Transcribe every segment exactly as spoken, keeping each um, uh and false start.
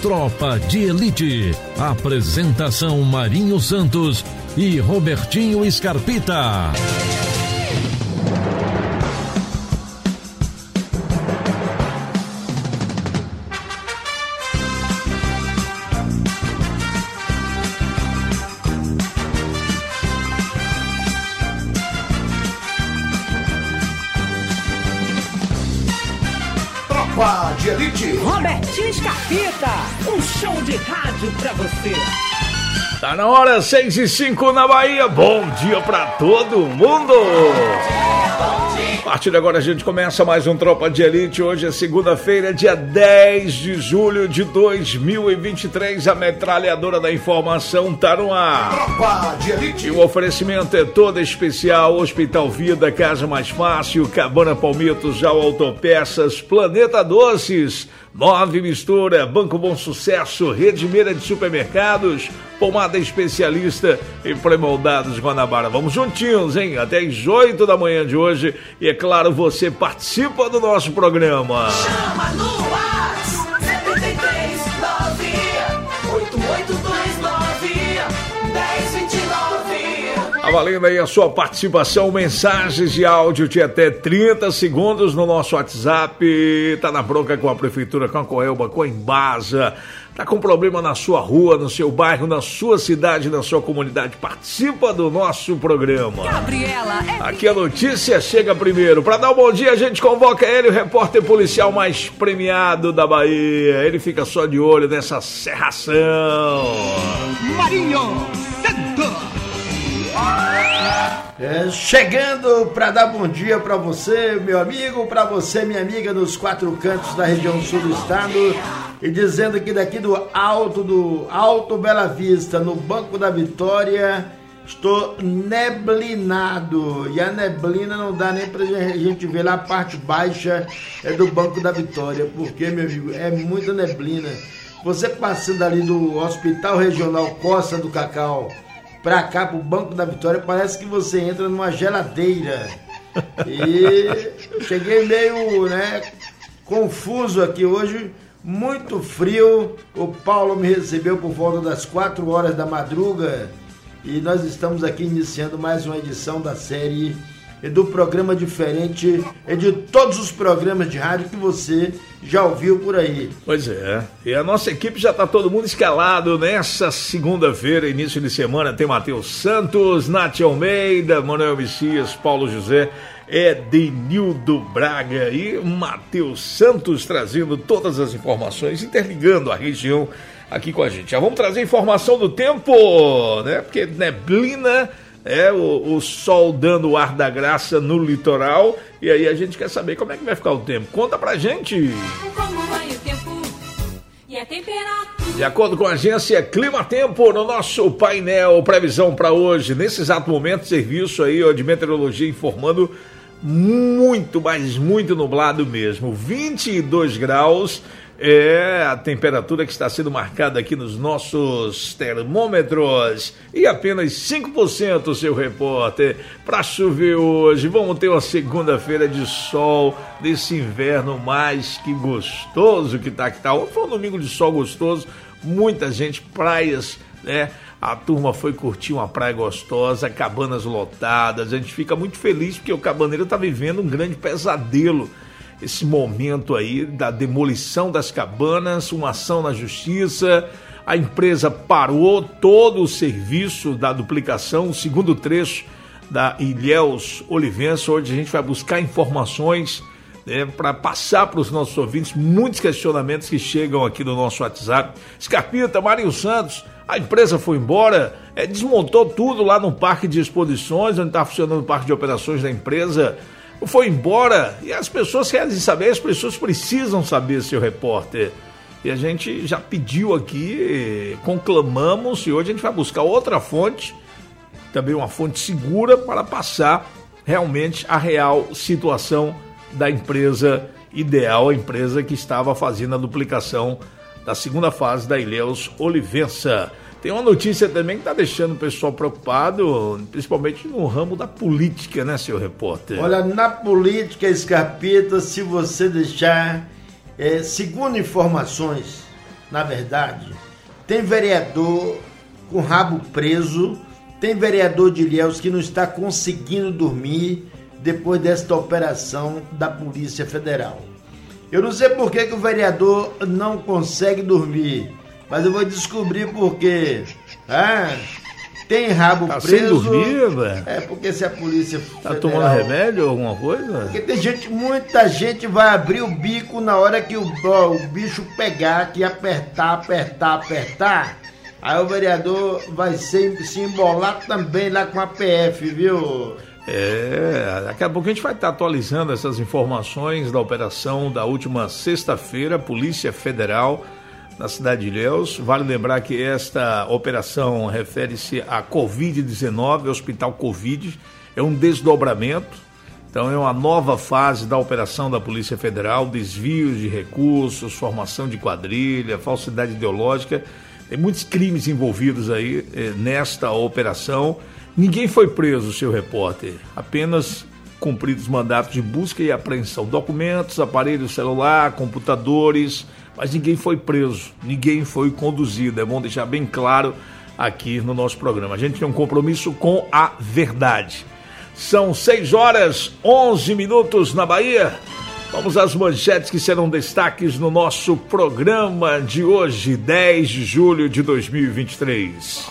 Tropa de Elite. Apresentação Marinho Santos e Robertinho Scarpita. Tropa de Elite. Robertinho Scarpita, um show de rádio pra você. Tá na hora, seis e cinco na Bahia. Bom dia pra todo mundo. A partir de agora a gente começa mais um Tropa de Elite. Hoje é segunda-feira, dia dez de julho de dois mil e vinte e três. A metralhadora da informação tá no ar. Tropa de Elite. E o oferecimento é todo especial. Hospital Vida, Casa Mais Fácil, Cabana Palmitos, Já Autopeças, Planeta Doces, Nove Mistura, Banco Bom Sucesso, Rede Meira de Supermercados, Pomada Especialista e Pré-Moldados Guanabara. Vamos juntinhos, hein? Até às oito da manhã de hoje. E é claro, você participa do nosso programa. Chama no WhatsApp setenta e três, nove oito oito dois nove, dez vinte e nove. Tá valendo aí a sua participação, mensagens de áudio de até trinta segundos no nosso WhatsApp. Tá na bronca com a Prefeitura, com a Coelba, com a Embasa. Tá com problema na sua rua, no seu bairro, na sua cidade, na sua comunidade. Participa do nosso programa. Gabriela, é... Aqui a notícia chega primeiro. Para dar um bom dia, a gente convoca ele, o repórter policial mais premiado da Bahia. Ele fica só de olho nessa serração. Marinho Santos. É, chegando para dar bom dia para você, meu amigo, para você, minha amiga, nos quatro cantos da região sul do estado, e dizendo que daqui do Alto do Alto Bela Vista, no Banco da Vitória, estou neblinado, e a neblina não dá nem pra gente ver lá a parte baixa é do Banco da Vitória, porque, meu amigo, é muita neblina. Você passando ali do Hospital Regional Costa do Cacau pra cá, pro Banco da Vitória, parece que você entra numa geladeira. E cheguei meio, né, confuso aqui hoje, muito frio. O Paulo me recebeu por volta das quatro horas da madruga e nós estamos aqui iniciando mais uma edição da série do programa diferente de todos os programas de rádio que você já ouviu por aí. Pois é, e a nossa equipe já tá todo mundo escalado nessa segunda-feira, início de semana. Tem Matheus Santos, Nath Almeida, Manuel Messias, Paulo José, Edenildo Braga e Matheus Santos trazendo todas as informações, interligando a região aqui com a gente. Já vamos trazer informação do tempo, né? Porque neblina é o, o sol dando o ar da graça no litoral, e aí a gente quer saber como é que vai ficar o tempo. Conta pra gente! Como vai o tempo e a temperatura? De acordo com a agência Clima Tempo, no nosso painel, previsão para hoje, nesse exato momento, serviço aí ó, de meteorologia informando muito, mas muito nublado mesmo, vinte e dois graus. É a temperatura que está sendo marcada aqui nos nossos termômetros. E apenas cinco por cento, seu repórter, para chover hoje. Vamos ter uma segunda-feira de sol, desse inverno mais que gostoso que tá que tá. Foi um domingo de sol gostoso, muita gente, praias, né? A turma foi curtir uma praia gostosa, cabanas lotadas. A gente fica muito feliz porque o cabaneiro está vivendo um grande pesadelo. Esse momento aí da demolição das cabanas, uma ação na justiça, a empresa parou todo o serviço da duplicação, o segundo trecho da Ilhéus Olivença, onde a gente vai buscar informações, né, para passar para os nossos ouvintes muitos questionamentos que chegam aqui no nosso WhatsApp. Scarpita, Marinho Santos, a empresa foi embora, é, desmontou tudo lá no parque de exposições, onde está funcionando o parque de operações da empresa, foi embora, e as pessoas querem saber, as pessoas precisam saber, seu repórter. E a gente já pediu aqui, conclamamos, e hoje a gente vai buscar outra fonte, também uma fonte segura, para passar realmente a real situação da empresa ideal, a empresa que estava fazendo a duplicação da segunda fase da Ilhéus Olivença. Tem uma notícia também que está deixando o pessoal preocupado, principalmente no ramo da política, né, seu repórter? Olha, na política, Scarpita, se você deixar, é, segundo informações, na verdade, tem vereador com rabo preso, tem vereador de Ilhéus que não está conseguindo dormir depois desta operação da Polícia Federal. Eu não sei por que, que o vereador não consegue dormir, mas eu vou descobrir por quê. Ah, tem rabo tá preso. Sem dormir, velho? É porque se a Polícia Federal... Tá tomando remédio ou alguma coisa? Porque tem gente, muita gente vai abrir o bico na hora que o, ó, o bicho pegar, que apertar, apertar, apertar. Aí o vereador vai ser, se embolar também lá com a P F, viu? É, daqui a pouco a gente vai estar atualizando essas informações da operação da última sexta-feira, Polícia Federal, na cidade de Ilhéus. Vale lembrar que esta operação refere-se à covid dezenove, Hospital Covid, é um desdobramento, então é uma nova fase da operação da Polícia Federal, desvios de recursos, formação de quadrilha, falsidade ideológica, tem muitos crimes envolvidos aí eh, nesta operação. Ninguém foi preso, seu repórter, apenas cumpridos mandatos de busca e apreensão, documentos, aparelho celular, computadores, mas ninguém foi preso, ninguém foi conduzido, é bom deixar bem claro aqui no nosso programa. A gente tem um compromisso com a verdade. São seis horas, onze minutos na Bahia. Vamos às manchetes que serão destaques no nosso programa de hoje, dez de julho de dois mil e vinte e três.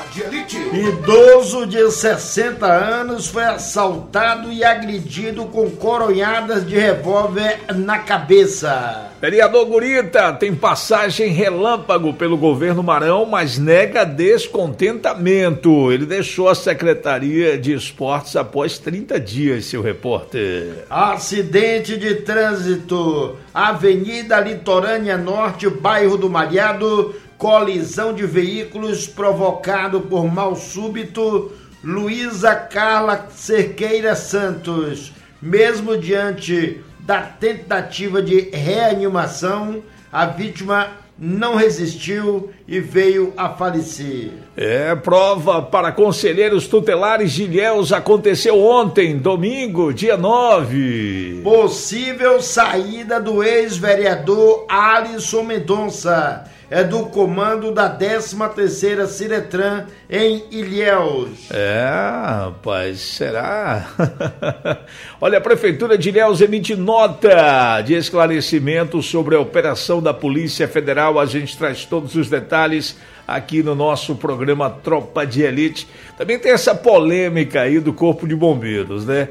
Idoso de sessenta anos foi assaltado e agredido com coronhadas de revólver na cabeça. Vereador Gurita tem passagem relâmpago pelo governo Marão, mas nega descontentamento. Ele deixou a Secretaria de Esportes após trinta dias, seu repórter. Acidente de trânsito, Avenida Litorânea Norte, bairro do Malhado, colisão de veículos provocado por mal súbito, Luísa Carla Cerqueira Santos. Mesmo diante da tentativa de reanimação, a vítima não resistiu e veio a falecer. É, prova para conselheiros tutelares de Ilhéus aconteceu ontem, domingo, dia nove. Possível saída do ex-vereador Alisson Mendonça. É do comando da décima terceira Ciretran em Ilhéus. É, rapaz, será? Olha, a Prefeitura de Ilhéus emite nota de esclarecimento sobre a operação da Polícia Federal. A gente traz todos os detalhes aqui no nosso programa Tropa de Elite. Também tem essa polêmica aí do Corpo de Bombeiros, né?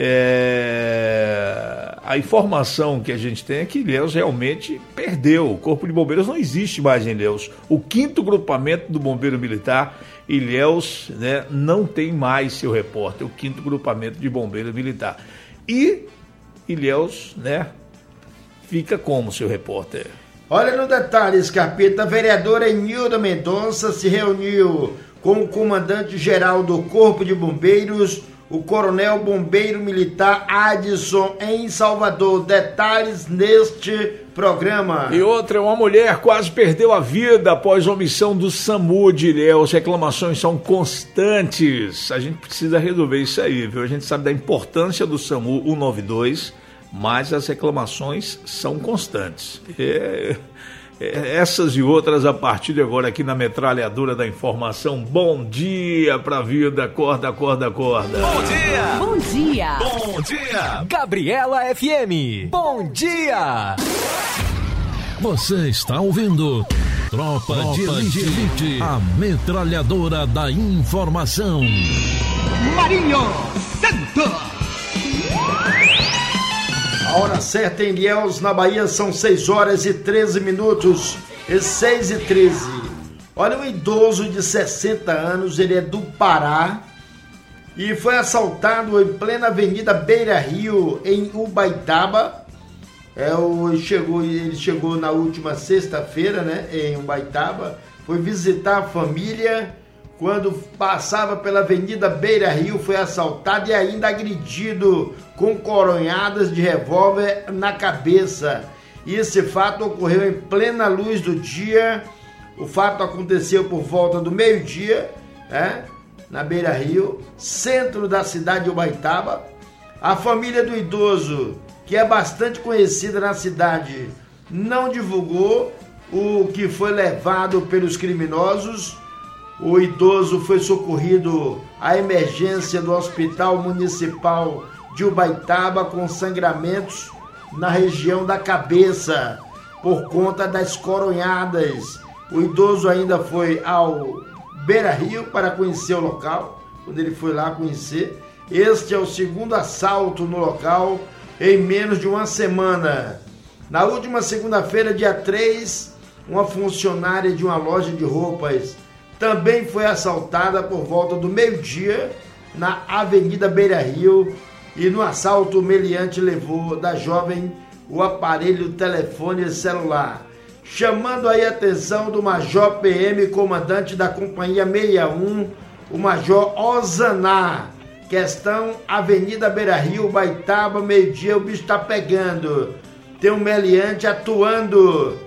É... A informação que a gente tem é que Ilhéus realmente perdeu. O Corpo de Bombeiros não existe mais em Ilhéus. O quinto grupamento do Bombeiro Militar, Ilhéus, né, não tem mais, seu repórter, o quinto grupamento de Bombeiro Militar. E Ilhéus, né, fica como, seu repórter? Olha no detalhe, Scarpeta, a vereadora Enilda Mendonça se reuniu com o comandante-geral do Corpo de Bombeiros, o coronel bombeiro militar Adson, em Salvador. Detalhes neste programa. E outra, uma mulher quase perdeu a vida após omissão do SAMU de Ilhéus. Reclamações são constantes. A gente precisa resolver isso aí, viu? A gente sabe da importância do SAMU cento e noventa e dois, mas as reclamações são constantes. É... Essas e outras a partir de agora aqui na Metralhadora da Informação. Bom dia pra vida, acorda, acorda, acorda. Bom dia! Bom dia! Bom dia! Gabriela F M. Bom dia! Você está ouvindo Tropa, Tropa de Elite, Elite, a Metralhadora da Informação. Marinho Santos. A hora certa em Ilhéus, na Bahia, são seis horas e treze minutos. E seis e treze. Olha, um idoso de sessenta anos, ele é do Pará, e foi assaltado em plena Avenida Beira Rio, em Ubaitaba. É, o, chegou, ele chegou na última sexta-feira, né, em Ubaitaba, foi visitar a família. Quando passava pela Avenida Beira Rio, foi assaltado e ainda agredido com coronhadas de revólver na cabeça. E esse fato ocorreu em plena luz do dia. O fato aconteceu por volta do meio-dia, né, na Beira Rio, centro da cidade de Ubaitaba. A família do idoso, que é bastante conhecida na cidade, não divulgou o que foi levado pelos criminosos. O idoso foi socorrido à emergência do Hospital Municipal de Ubaitaba com sangramentos na região da cabeça por conta das coronhadas. O idoso ainda foi ao Beira Rio para conhecer o local, quando ele foi lá conhecer. Este é o segundo assalto no local em menos de uma semana. Na última segunda-feira, dia três, uma funcionária de uma loja de roupas também foi assaltada por volta do meio-dia na Avenida Beira Rio, e no assalto o meliante levou da jovem o aparelho telefone celular. Chamando aí a atenção do Major P M, comandante da Companhia sessenta e um, o Major Ozaná. Questão Avenida Beira Rio, Ubaitaba, meio-dia, o bicho tá pegando. Tem um meliante atuando.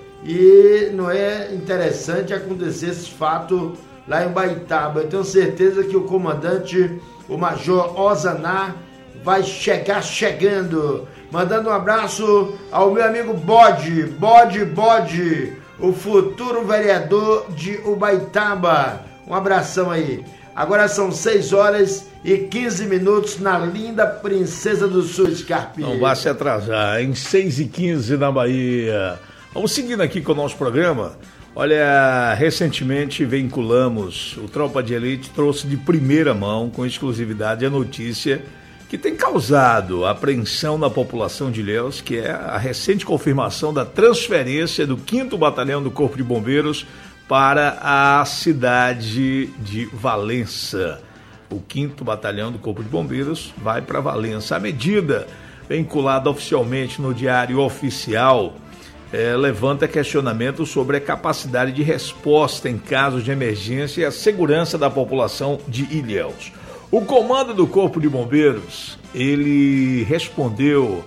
E não é interessante acontecer esse fato lá em Ubaitaba. Eu tenho certeza que o comandante, o Major Ozaná, vai chegar chegando. Mandando um abraço ao meu amigo Bode, Bode, Bode, o futuro vereador de Ubaitaba. Um abração aí. Agora são seis horas e quinze minutos na linda Princesa do Sul, Scarpinha. Não vai se atrasar, em seis e quinze na Bahia. Vamos seguindo aqui com o nosso programa. Olha, recentemente vinculamos, o Tropa de Elite trouxe de primeira mão, com exclusividade, a notícia que tem causado apreensão na população de Ilhéus, que é a recente confirmação da transferência do quinto Batalhão do Corpo de Bombeiros para a cidade de Valença. O quinto Batalhão do Corpo de Bombeiros vai para Valença. A medida, vinculada oficialmente no Diário Oficial, É, levanta questionamento sobre a capacidade de resposta em casos de emergência e a segurança da população de Ilhéus. O comando do Corpo de Bombeiros, ele respondeu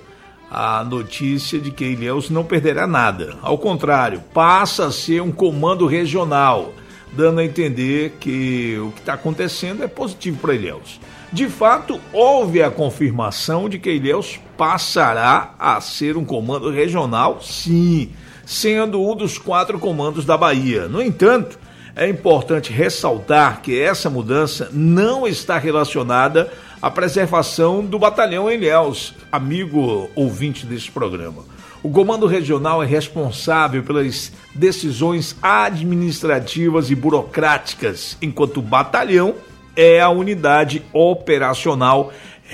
à notícia de que Ilhéus não perderá nada. Ao contrário, passa a ser um comando regional, dando a entender que o que está acontecendo é positivo para Ilhéus. De fato, houve a confirmação de que Ilhéus passará a ser um comando regional, sim, sendo um dos quatro comandos da Bahia. No entanto, é importante ressaltar que essa mudança não está relacionada à preservação do batalhão em Ilhéus, amigo ouvinte desse programa. O comando regional é responsável pelas decisões administrativas e burocráticas, enquanto o batalhão é a unidade operacional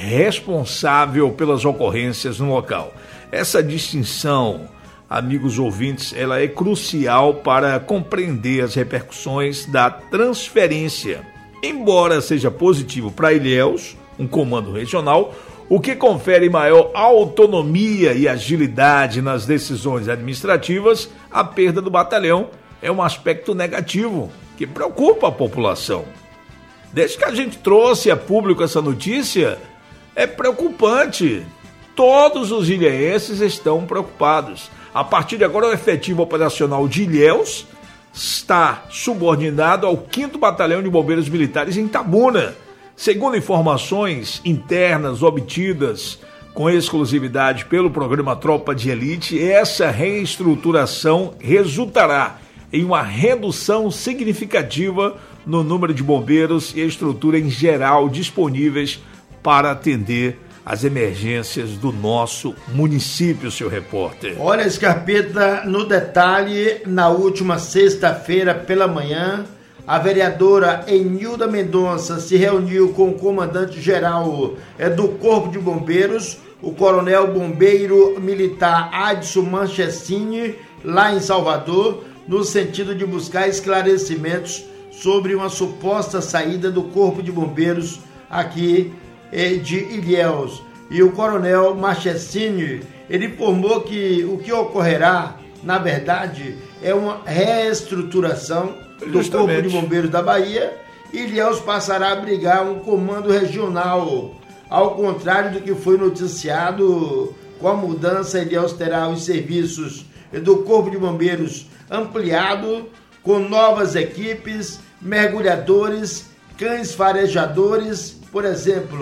responsável pelas ocorrências no local. Essa distinção, amigos ouvintes, ela é crucial para compreender as repercussões da transferência. Embora seja positivo para Ilhéus, um comando regional, o que confere maior autonomia e agilidade nas decisões administrativas, a perda do batalhão é um aspecto negativo que preocupa a população. Desde que a gente trouxe a público essa notícia, é preocupante. Todos os ilhéenses estão preocupados. A partir de agora, o efetivo operacional de Ilhéus está subordinado ao quinto Batalhão de Bombeiros Militares em Itabuna. Segundo informações internas obtidas com exclusividade pelo programa Tropa de Elite, essa reestruturação resultará em uma redução significativa no número de bombeiros e a estrutura em geral disponíveis para atender as emergências do nosso município, seu repórter. Olha, Scarpeta, no detalhe, na última sexta-feira pela manhã, a vereadora Enilda Mendonça se reuniu com o comandante-geral do Corpo de Bombeiros, o coronel bombeiro militar Adson Manchestini, lá em Salvador, no sentido de buscar esclarecimentos sobre uma suposta saída do Corpo de Bombeiros aqui de Ilhéus. E o coronel Manchestini, ele informou que o que ocorrerá, na verdade, é uma reestruturação do Justamente. Corpo de Bombeiros da Bahia. Ilhéus passará a abrigar um comando regional, ao contrário do que foi noticiado. Com a mudança, Ilhéus terá os serviços do Corpo de Bombeiros ampliado, com novas equipes, mergulhadores, cães farejadores, por exemplo.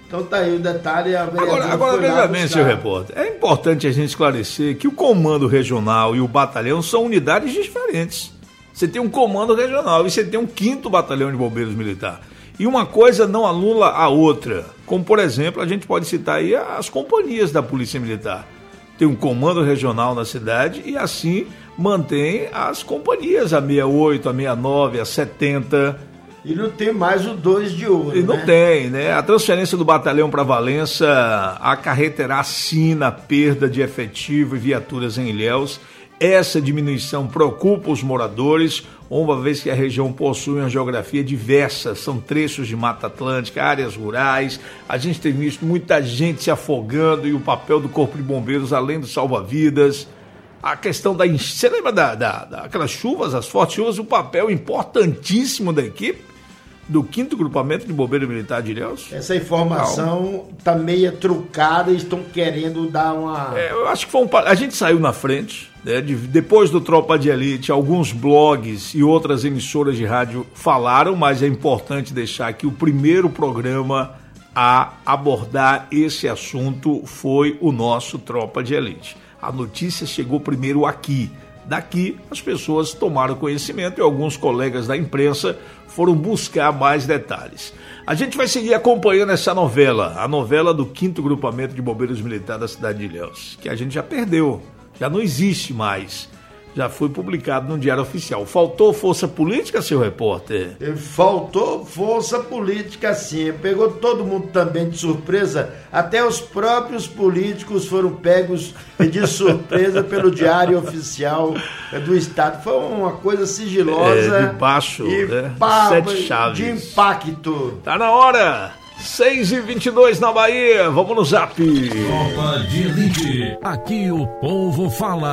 Então tá aí o detalhe. A agora, agora veja bem, seu repórter, é importante a gente esclarecer que o comando regional e o batalhão são unidades diferentes. Você tem um comando regional e você tem um quinto batalhão de bombeiros militar. E uma coisa não anula a outra. Como, por exemplo, a gente pode citar aí as companhias da Polícia Militar. Tem um comando regional na cidade e assim mantém as companhias, a sessenta e oito, a sessenta e nove, a setenta. E não tem mais o dois de ouro, E não né? tem, né? A transferência do batalhão para Valença acarreterá sim na perda de efetivo e viaturas em Ilhéus. Essa diminuição preocupa os moradores, uma vez que a região possui uma geografia diversa, são trechos de Mata Atlântica, áreas rurais, a gente tem visto muita gente se afogando e o papel do Corpo de Bombeiros, além do salva-vidas, a questão da enchente, você lembra da, da, daquelas chuvas, as fortes chuvas, o papel importantíssimo da equipe do quinto Grupamento de Bombeiro Militar de Ilhéus? Essa informação está meio trucada e estão querendo dar uma... É, eu acho que foi um... A gente saiu na frente, né, de, depois do Tropa de Elite, alguns blogs e outras emissoras de rádio falaram, mas é importante deixar que o primeiro programa a abordar esse assunto foi o nosso Tropa de Elite. A notícia chegou primeiro aqui. Daqui, as pessoas tomaram conhecimento e alguns colegas da imprensa foram buscar mais detalhes. A gente vai seguir acompanhando essa novela, a novela do quinto Grupamento de Bombeiros Militares da cidade de Ilhéus, que a gente já perdeu, já não existe mais. Já foi publicado no Diário Oficial. Faltou força política, seu repórter? Faltou força política, sim. Pegou todo mundo também de surpresa. Até os próprios políticos foram pegos de surpresa pelo Diário Oficial do Estado. Foi uma coisa sigilosa. É, de baixo, e né? pá, Sete chaves. De impacto. Tá na hora! seis e vinte e dois na Bahia. Vamos no Zap. Tropa de Elite. Aqui o povo fala.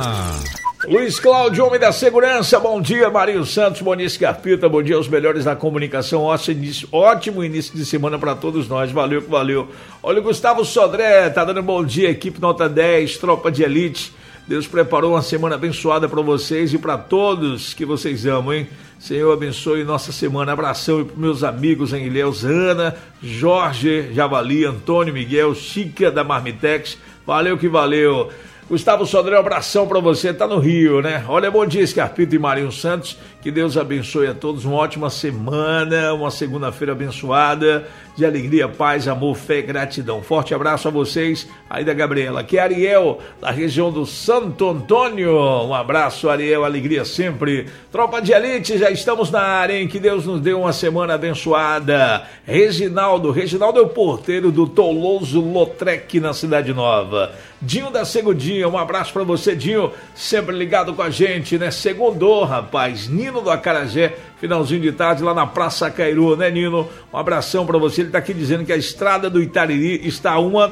Luiz Cláudio, homem da segurança, bom dia. Marinho Santos, bom dia, Scarpita, bom dia aos melhores da comunicação, ótimo início, ótimo início de semana para todos nós, valeu que valeu. Olha o Gustavo Sodré, tá dando bom dia, equipe nota dez, Tropa de Elite. Deus preparou uma semana abençoada para vocês e para todos que vocês amam, hein? Senhor abençoe nossa semana. Abração para meus amigos em Ilhéus, Ana, Jorge, Javali, Antônio, Miguel, Chica da Marmitex, valeu que valeu. Gustavo Sodré, um abração pra você, tá no Rio, né? Olha, bom dia, Scarpito e Marinho Santos, que Deus abençoe a todos, uma ótima semana, uma segunda-feira abençoada, de alegria, paz, amor, fé e gratidão. Forte abraço a vocês, aí da Gabriela, que é Ariel, da região do Santo Antônio, um abraço, Ariel, alegria sempre. Tropa de Elite, já estamos na área, hein? Que Deus nos dê uma semana abençoada. Reginaldo, Reginaldo é o porteiro do Toloso Lautrec, na Cidade Nova. Dinho da Segundinha, um abraço pra você, Dinho, sempre ligado com a gente, né? Segundou, rapaz, Nino do Acarajé, finalzinho de tarde lá na Praça Cairu, né, Nino? Um abração pra você, ele tá aqui dizendo que a estrada do Itariri está uma...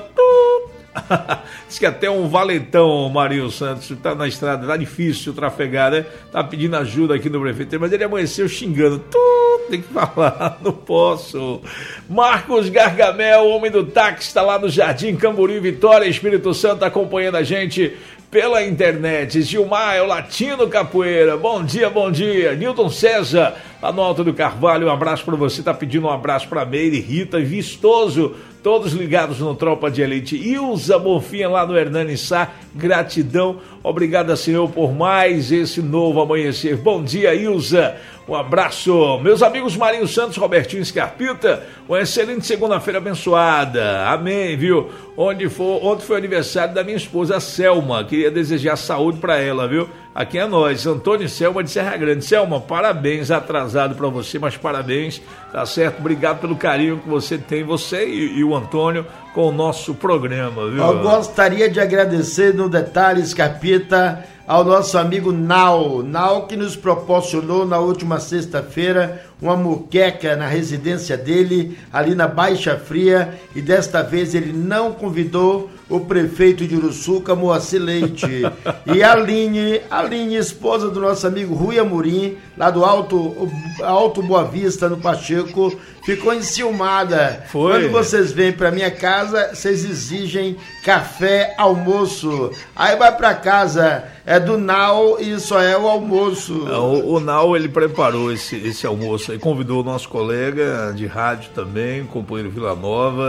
Diz que até um valentão, Marinho Santos, tá na estrada, tá difícil trafegar, né? Tá pedindo ajuda aqui no prefeito, mas ele amanheceu xingando. Tem que falar, não posso. Marcos Gargamel, homem do táxi, tá lá no Jardim Camburi, Vitória, Espírito Santo, acompanhando a gente pela internet. Gilmar, é o Latino Capoeira, bom dia, bom dia. Nilton César, lá no Alto do Carvalho, um abraço pra você, tá pedindo um abraço pra Meire, Rita e Vistoso, todos ligados no Tropa de Elite. Ilza Bonfim lá no Hernani Sá, gratidão, obrigado, Senhor, por mais esse novo amanhecer. Bom dia, Ilza, um abraço. Meus amigos Marinho Santos, Robertinho Scarpita, uma excelente segunda-feira abençoada, amém, viu? Onde for, ontem foi o aniversário da minha esposa, Selma, queria desejar saúde para ela, viu? Aqui é nós, Antônio e Selma de Serra Grande. Selma, parabéns, atrasado para você, mas parabéns, tá certo? Obrigado pelo carinho que você tem, você e, e o Antônio, com o nosso programa, viu? Eu gostaria de agradecer no detalhe, Scarpita, ao nosso amigo Nau, Nau que nos proporcionou na última sexta-feira uma muqueca na residência dele, ali na Baixa Fria, e desta vez ele não convidou o prefeito de Uruçuca, Moacir Leite. E a Aline, a Aline, esposa do nosso amigo Rui Amorim, lá do Alto, Alto Boa Vista, no Pacheco, ficou enciumada. Foi. Quando vocês vêm pra minha casa, vocês exigem café, almoço. Aí vai pra casa, é do Nau e só é o almoço. O, o Nau, ele preparou esse, esse almoço aí, convidou o nosso colega de rádio também, o companheiro Vila Nova.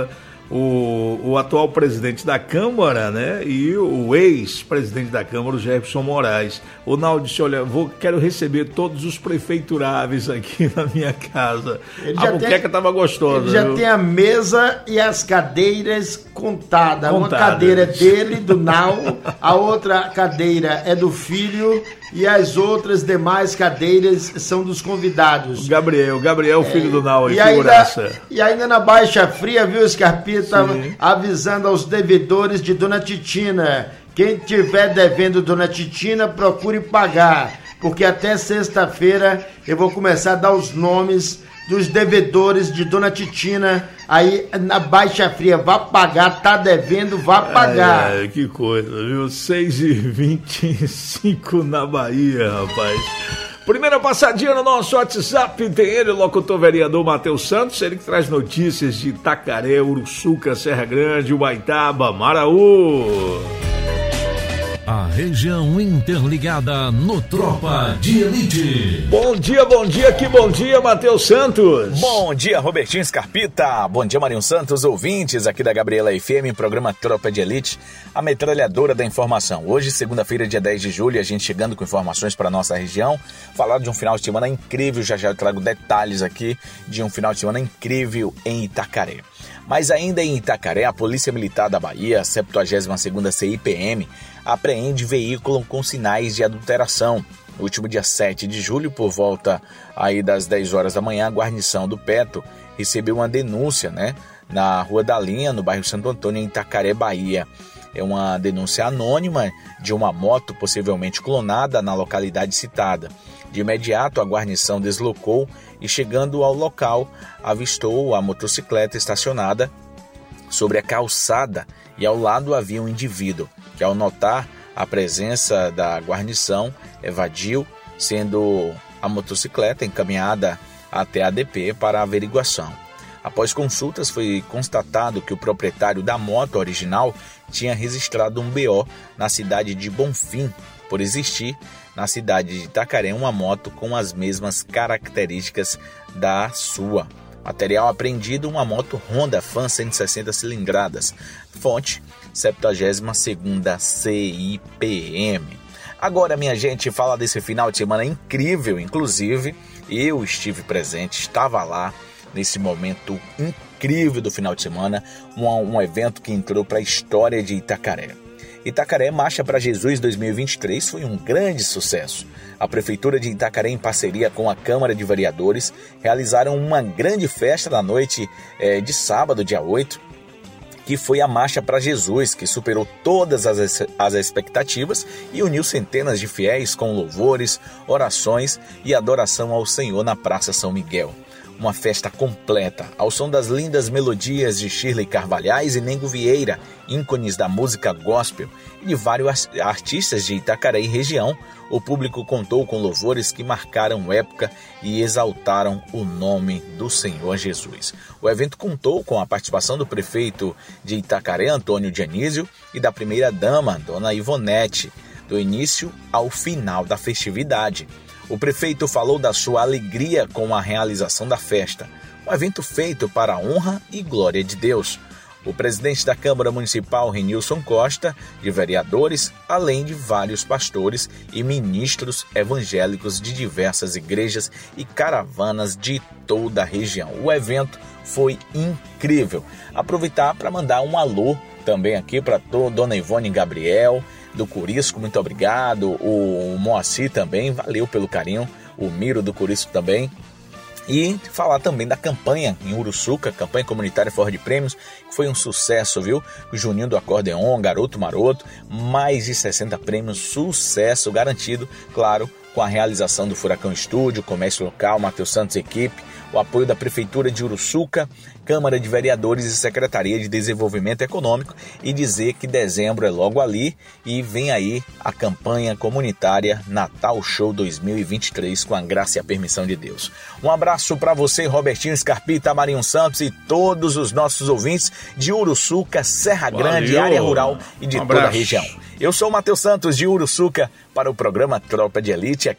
o, o atual presidente da Câmara, né, e o ex-presidente da Câmara, o Jefferson Moraes. O Naldo disse, olha, vou, quero receber todos os prefeituráveis aqui na minha casa. Ele a moqueca estava gostosa. Ele já viu? tem a mesa e as cadeiras contadas. Contada. Uma cadeira é dele, do Nau, a outra cadeira é do filho e as outras demais cadeiras são dos convidados. O Gabriel, o Gabriel, é, filho do Nau, e ainda, e ainda na Baixa Fria, viu, Scarpita, avisando aos devedores de Dona Titina, quem tiver devendo Dona Titina, procure pagar, porque até sexta-feira eu vou começar a dar os nomes dos devedores de Dona Titina, aí na Baixa Fria, vá pagar, tá devendo, vá pagar. Ai, ai, que coisa, viu? seis e vinte e cinco na Bahia, rapaz. Primeira passadinha no nosso WhatsApp, tem ele, o locutor vereador Matheus Santos, ele que traz notícias de Itacaré, Uruçuca, Serra Grande, Ubaitaba, Maraú. A região interligada no Tropa de Elite. Bom dia, bom dia, que bom dia, Matheus Santos. Bom dia, Robertinho Scarpita. Bom dia, Marinho Santos, ouvintes aqui da Gabriela F M, programa Tropa de Elite, a metralhadora da informação. Hoje, segunda-feira, dia dez de julho, a gente chegando com informações para nossa região, falar de um final de semana incrível, já já eu trago detalhes aqui de um final de semana incrível em Itacaré. Mas ainda em Itacaré, a Polícia Militar da Bahia, a septuagésima segunda C I P M, apreende veículo com sinais de adulteração. No último dia sete de julho, por volta aí das dez horas da manhã, a guarnição do Peto recebeu uma denúncia, né, na Rua da Linha, no bairro Santo Antônio, em Itacaré, Bahia. É uma denúncia anônima de uma moto possivelmente clonada na localidade citada. De imediato, a guarnição deslocou e, chegando ao local, avistou a motocicleta estacionada sobre a calçada e ao lado havia um indivíduo que, ao notar a presença da guarnição, evadiu, sendo a motocicleta encaminhada até a A D P para averiguação. Após consultas, foi constatado que o proprietário da moto original tinha registrado um B O na cidade de Bonfim, por existir na cidade de Itacaré uma moto com as mesmas características da sua. Material apreendido, uma moto Honda Fan cento e sessenta cilindradas. Fonte, septuagésima segunda C I P M. Agora, minha gente, fala desse final de semana incrível. Inclusive, eu estive presente, estava lá nesse momento incrível do final de semana. Um, um evento que entrou para a história de Itacaré. Itacaré Marcha para Jesus dois mil e vinte e três foi um grande sucesso. A Prefeitura de Itacaré, em parceria com a Câmara de Vereadores, realizaram uma grande festa na noite é, de sábado, dia oito, que foi a Marcha para Jesus, que superou todas as, as expectativas e uniu centenas de fiéis com louvores, orações e adoração ao Senhor na Praça São Miguel. Uma festa completa, ao som das lindas melodias de Shirley Carvalhais e Nengo Vieira, ícones da música gospel, e de vários artistas de Itacaré e região. O público contou com louvores que marcaram época e exaltaram o nome do Senhor Jesus. O evento contou com a participação do prefeito de Itacaré, Antônio Dionísio, e da primeira-dama, Dona Ivonete, do início ao final da festividade. O prefeito falou da sua alegria com a realização da festa, um evento feito para a honra e glória de Deus. O presidente da Câmara Municipal, Renilson Costa, de vereadores, além de vários pastores e ministros evangélicos de diversas igrejas e caravanas de toda a região. O evento foi incrível. Aproveitar para mandar um alô também aqui para Dona Ivone Gabriel, do Curisco, muito obrigado. O Moacir também, valeu pelo carinho. O Miro do Curisco também. E falar também da campanha em Uruçuca, campanha comunitária Ford Prêmios, que foi um sucesso, viu? O Juninho do Acordeon, Garoto Maroto, mais de sessenta prêmios, sucesso garantido, claro, com a realização do Furacão Estúdio, Comércio Local, Matheus Santos Equipe, o apoio da Prefeitura de Uruçuca, Câmara de Vereadores e Secretaria de Desenvolvimento Econômico, e dizer que dezembro é logo ali e vem aí a campanha comunitária Natal Show dois mil e vinte e três com a graça e a permissão de Deus. Um abraço para você, Robertinho Scarpita, Marinho Santos e todos os nossos ouvintes de Uruçuca, Serra Grande, Valeu. Área rural e de um toda a região. Eu sou o Matheus Santos de Uruçuca para o programa Tropa de Elite aqui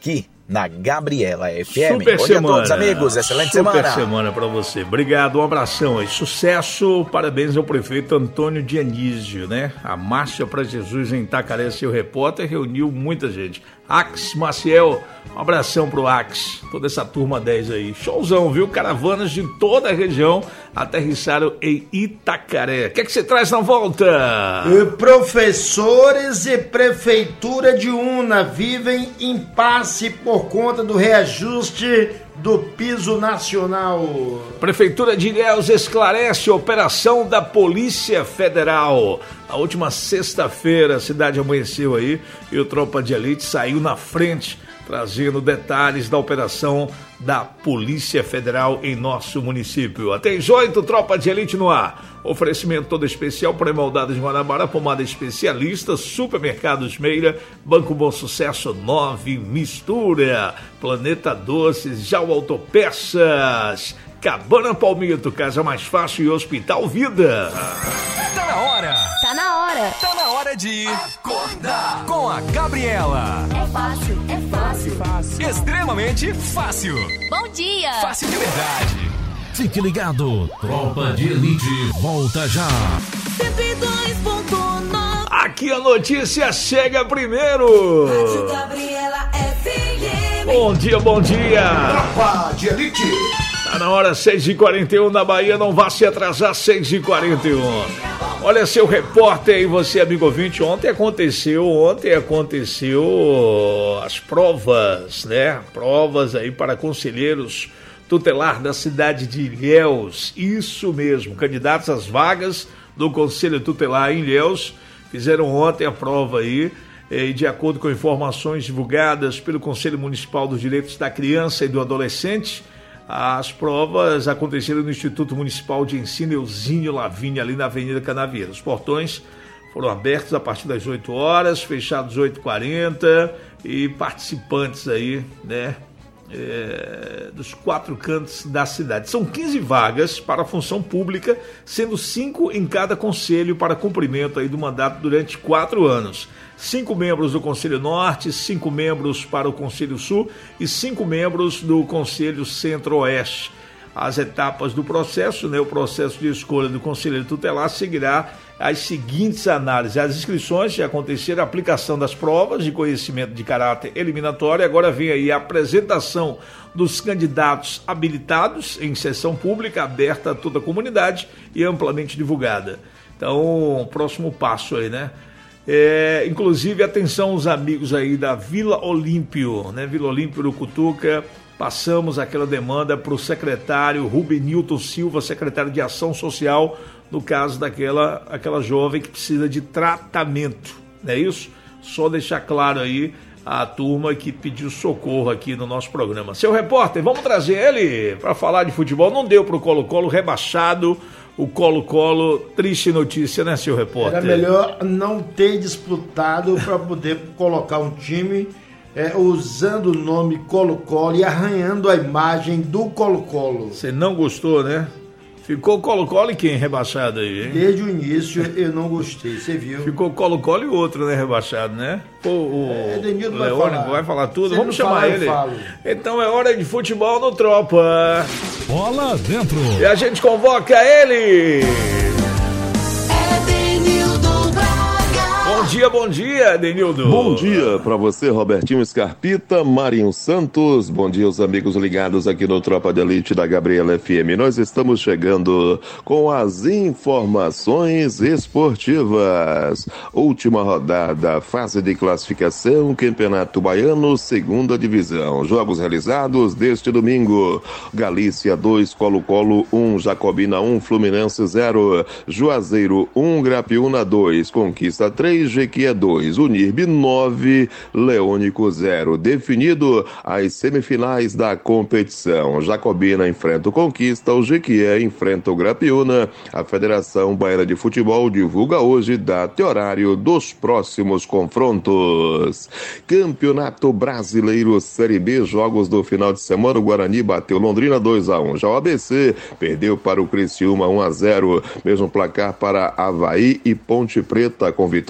na Gabriela F M. Super Bom semana. dia a todos, amigos. Excelente Super semana. Super semana para você. Obrigado, um abração aí. Sucesso, parabéns ao prefeito Antônio Dionísio, né? A Marcha para Jesus em Itacaré, seu repórter, reuniu muita gente. Ax Maciel, um abração pro Ax, toda essa turma dez aí. Showzão, viu? Caravanas de toda a região aterrissaram em Itacaré. O que é que você traz na volta? E professores e prefeitura de Una vivem impasse por conta do reajuste do piso nacional. Prefeitura de Ilhéus esclarece a operação da Polícia Federal. Na última sexta-feira a cidade amanheceu aí e o Tropa de Elite saiu na frente, trazendo detalhes da operação da Polícia Federal em nosso município. Até às oito, Tropa de Elite no ar. Oferecimento todo especial para Imoldade de Guanabara, pomada especialista, Supermercados Meira, Banco Bom Sucesso nove, Mistura, Planeta Doces, Jau Autopeças, Cabana Palmito, Casa Mais Fácil e Hospital Vida. Tá na hora. Tá na hora. Tá na hora de acordar com a Gabriela. É fácil, é fácil. Fácil. Extremamente fácil. Bom dia. Fácil de verdade. Fique ligado, Tropa de Elite volta já. cento e dois ponto nove. Aqui a notícia chega primeiro. Rádio Gabriela F M. Bom dia, bom dia. Tropa de Elite. Tá na hora, seis e quarenta e um na Bahia, não vá se atrasar, seis e quarenta e um. Olha, seu repórter e você, amigo ouvinte, ontem aconteceu, ontem aconteceu as provas, né? Provas aí para conselheiros tutelar da cidade de Ilhéus. Isso mesmo, candidatos às vagas do Conselho Tutelar em Ilhéus fizeram ontem a prova aí, e de acordo com informações divulgadas pelo Conselho Municipal dos Direitos da Criança e do Adolescente, as provas aconteceram no Instituto Municipal de Ensino Euzinho Lavínia, ali na Avenida Canavieira. Os portões foram abertos a partir das oito horas, fechados às oito e quarenta, e participantes aí, né, é, dos quatro cantos da cidade. São quinze vagas para a função pública, sendo cinco em cada conselho para cumprimento aí do mandato durante quatro anos. Cinco membros do Conselho Norte, cinco membros para o Conselho Sul e cinco membros do Conselho Centro-Oeste. As etapas do processo, né, o processo de escolha do conselheiro tutelar seguirá as seguintes análises. As inscrições já aconteceram, a aplicação das provas de conhecimento de caráter eliminatório. Agora vem aí a apresentação dos candidatos habilitados em sessão pública, aberta a toda a comunidade e amplamente divulgada. Então, o próximo passo aí, né? É, inclusive, atenção os amigos aí da Vila Olímpio, né? Vila Olímpio do Cutuca, passamos aquela demanda para o secretário Rubenilton Silva, secretário de Ação Social, no caso daquela aquela jovem que precisa de tratamento, não é isso? Só deixar claro aí a turma que pediu socorro aqui no nosso programa. Seu repórter, vamos trazer ele para falar de futebol. Não deu para o Colo-Colo, rebaixado. O Colo-Colo, triste notícia, né, seu repórter? Era melhor não ter disputado para poder colocar um time é, usando o nome Colo-Colo e arranhando a imagem do Colo-Colo. Você não gostou, né? Ficou Colo-Colo e quem rebaixado aí, hein? Desde o início eu não gostei, você viu? Ficou Colo-Colo e outro, né, rebaixado, né? O, o, é, Denildo o vai Leônico falar. vai falar tudo, Se vamos ele chamar falar, eu ele. falo. Então é hora de futebol no Tropa. Bola dentro. E a gente convoca ele. É Denildo Braga. Bom dia, bom dia, Denildo. Bom dia para você, Robertinho Scarpita, Marinho Santos. Bom dia, os amigos ligados aqui no Tropa de Elite da Gabriela F M. Nós estamos chegando com as informações esportivas. Última rodada, fase de classificação, Campeonato Baiano, segunda divisão. Jogos realizados deste domingo. Galícia dois, Colo-Colo um, Jacobina um, Fluminense zero, Juazeiro um, Grapiúna dois, Conquista três, Jequié dois, Unirb nove, Leônico zero. Definido as semifinais da competição. Jacobina enfrenta o Conquista, o Jequié enfrenta o Grapiúna. A Federação Baiana de Futebol divulga hoje data e horário dos próximos confrontos. Campeonato Brasileiro Série B, jogos do final de semana. O Guarani bateu Londrina dois a um. Já o A B C perdeu para o Criciúma um a zero. Mesmo placar para Avaí e Ponte Preta, com vitória da Ponte.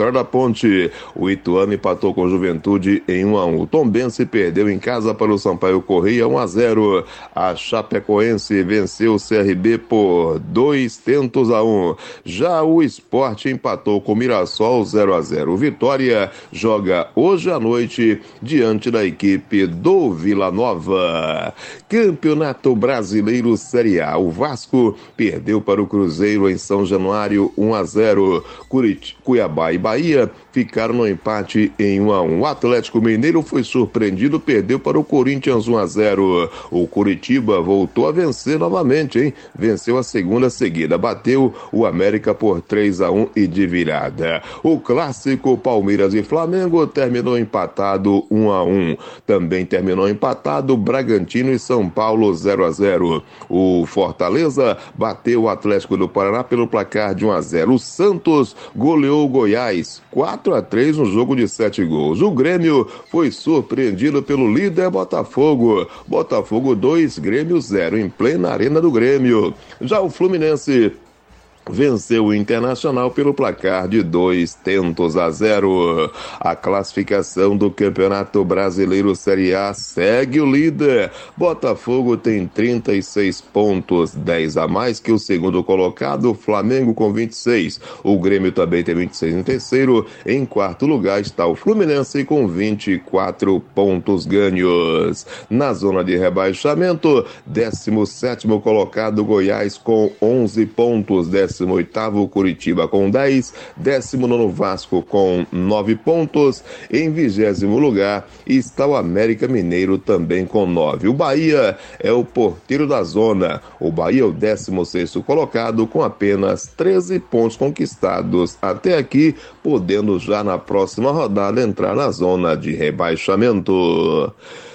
Ponte. O Ituano empatou com o Juventude em um a um. O Tombense perdeu em casa para o Sampaio Corrêa um a zero. A Chapecoense venceu o C R B por dois tentos a um. Já o Sport empatou com o Mirassol zero a zero. O Vitória joga hoje à noite diante da equipe do Vila Nova. Campeonato Brasileiro Série A. O Vasco perdeu para o Cruzeiro em São Januário um a zero. Curit- Cuiabá e Bahia ficaram no empate em um a um. O Atlético Mineiro foi surpreendido, perdeu para o Corinthians um a zero. O Curitiba voltou a vencer novamente, hein? Venceu a segunda seguida, bateu o América por três a um e de virada. O clássico Palmeiras e Flamengo terminou empatado um a um. Também terminou empatado Bragantino e São Paulo zero a zero. O Fortaleza bateu o Atlético do Paraná pelo placar de um a zero. O Santos goleou o Goiás quatro a três no jogo de sete gols. O Grêmio foi surpreendido pelo líder Botafogo. Botafogo dois, Grêmio zero, em plena arena do Grêmio. Já o Fluminense venceu o Internacional pelo placar de dois tentos a zero. A classificação do Campeonato Brasileiro Série A segue o líder. Botafogo tem trinta e seis pontos, dez a mais que o segundo colocado, Flamengo com vinte e seis. O Grêmio também tem vinte e seis em terceiro. Em quarto lugar está o Fluminense com vinte e quatro pontos ganhos. Na zona de rebaixamento, décimo sétimo colocado Goiás com onze pontos, décimo oitavo Curitiba com dez, décimo nono Vasco com nove pontos, em vigésimo lugar está o América Mineiro também com nove. O Bahia é o porteiro da zona. O Bahia é o décimo sexto colocado com apenas treze pontos conquistados até aqui, podendo já na próxima rodada entrar na zona de rebaixamento.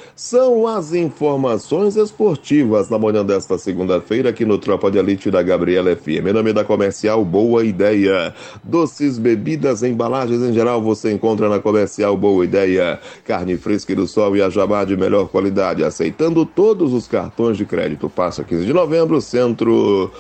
São as informações esportivas na manhã desta segunda-feira aqui no Tropa de Elite da Gabriela F M. Em nome da Comercial Boa Ideia. Doces, bebidas, embalagens em geral você encontra na Comercial Boa Ideia. Carne fresca do sol e a jabá de melhor qualidade, aceitando todos os cartões de crédito. Passa quinze de novembro, Centro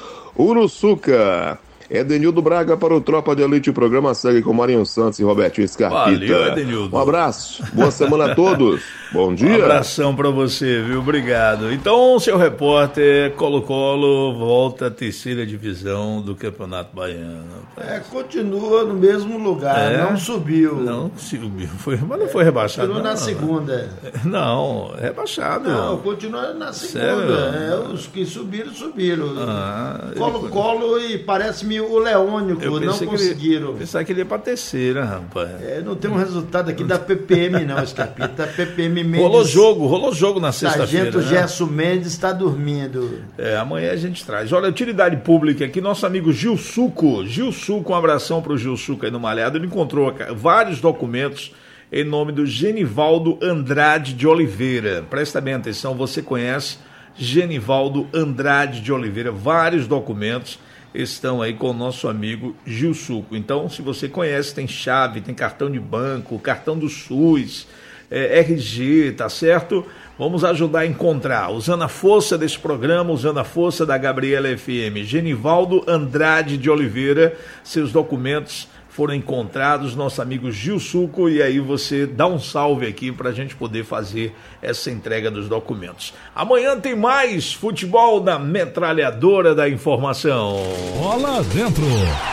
Uruçuca. Edenildo Braga para o Tropa de Elite. O programa segue com Marinho Santos e Robertinho Scarpita. Valeu, Edenildo. Um abraço, boa semana a todos. Bom dia. Um abração para você, viu? Obrigado. Então, seu repórter, Colo-Colo volta à terceira divisão do Campeonato Baiano. É, continua no mesmo lugar, É? não subiu. Não subiu, foi, mas não foi rebaixado. Continua não, na segunda. Não, rebaixado. Não, continua na segunda. Sério? É, os que subiram, subiram. Ah, Colo-Colo e parece-me o Leônico, Eu não pensei que conseguiram. Ele, pensava que ele ia pra terceira, rapaz. É, não tem um resultado aqui da P P M não, Escapita. P P M Mendes. Rolou jogo, rolou jogo na sexta-feira. Sargento né? Gerson Mendes está dormindo. É, amanhã a gente traz. Olha, utilidade pública aqui, nosso amigo Gil Suco. Gil Suco, um abração pro Gil Suco aí no Malhado. Ele encontrou vários documentos em nome do Genivaldo Andrade de Oliveira. Presta bem atenção, você conhece Genivaldo Andrade de Oliveira. Vários documentos estão aí com o nosso amigo Gil Suco. Então, se você conhece, tem chave, tem cartão de banco, cartão do SUS, é, R G, tá certo? Vamos ajudar a encontrar, usando a força desse programa, usando a força da Gabriela F M. Genivaldo Andrade de Oliveira, seus documentos foram encontrados, nosso amigo Gil Suco, e aí você dá um salve aqui para a gente poder fazer essa entrega dos documentos. Amanhã tem mais futebol da metralhadora da informação. Bola dentro.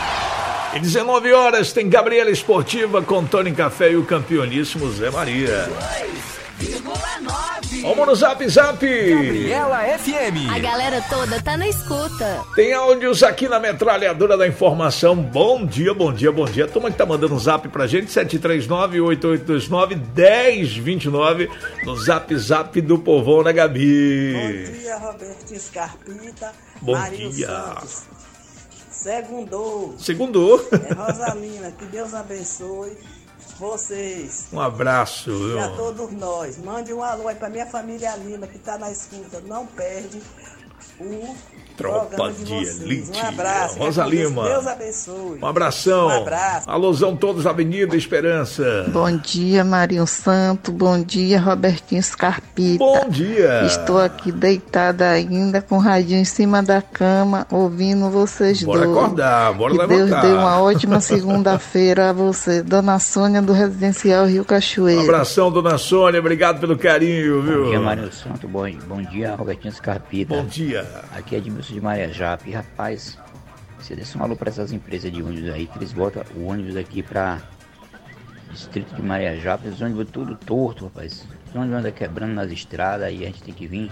Em dezenove horas tem Gabriela Esportiva com Tony Café e o campeoníssimo Zé Maria. Vamos no Zap Zap. Gabriela F M. A galera toda tá na escuta. Tem áudios aqui na metralhadora da informação. Bom dia, bom dia, bom dia. Toma que tá mandando um zap pra gente, sete três nove, oito oito dois nove, um zero dois nove, no Zap Zap do Povão da Gabi. Bom dia, Robertinho Scarpita. Bom Marinho dia. Santos. Segundou. Segundou. É Rosalina, que Deus abençoe vocês. Um abraço. E Viu? a todos nós. Mande um alô aí pra minha família Lima, que tá na escuta. Não perde o Tropa de Elite. Um abraço. Rosa Lima. Deus abençoe. Um abração. Um abraço. Alusão todos, Avenida Esperança. Bom dia, Marinho Santo. Bom dia, Robertinho Scarpita. Bom dia. Estou aqui deitada ainda com o radinho em cima da cama, ouvindo vocês bora dois. Bora acordar, bora que levantar. Deus dê uma ótima segunda-feira a você. Dona Sônia do Residencial Rio Cachoeiro. Um abração, Dona Sônia. Obrigado pelo carinho, viu? Bom dia, Marinho Santo. Bom, bom dia, Robertinho Scarpita. Bom dia. Aqui é Edmilson de Maria Jape. Rapaz, você deixa um alô para essas empresas de ônibus aí, que eles botam o ônibus aqui para distrito de Maria Jape, os ônibus tudo torto, rapaz. Os ônibus andam quebrando nas estradas e a gente tem que vir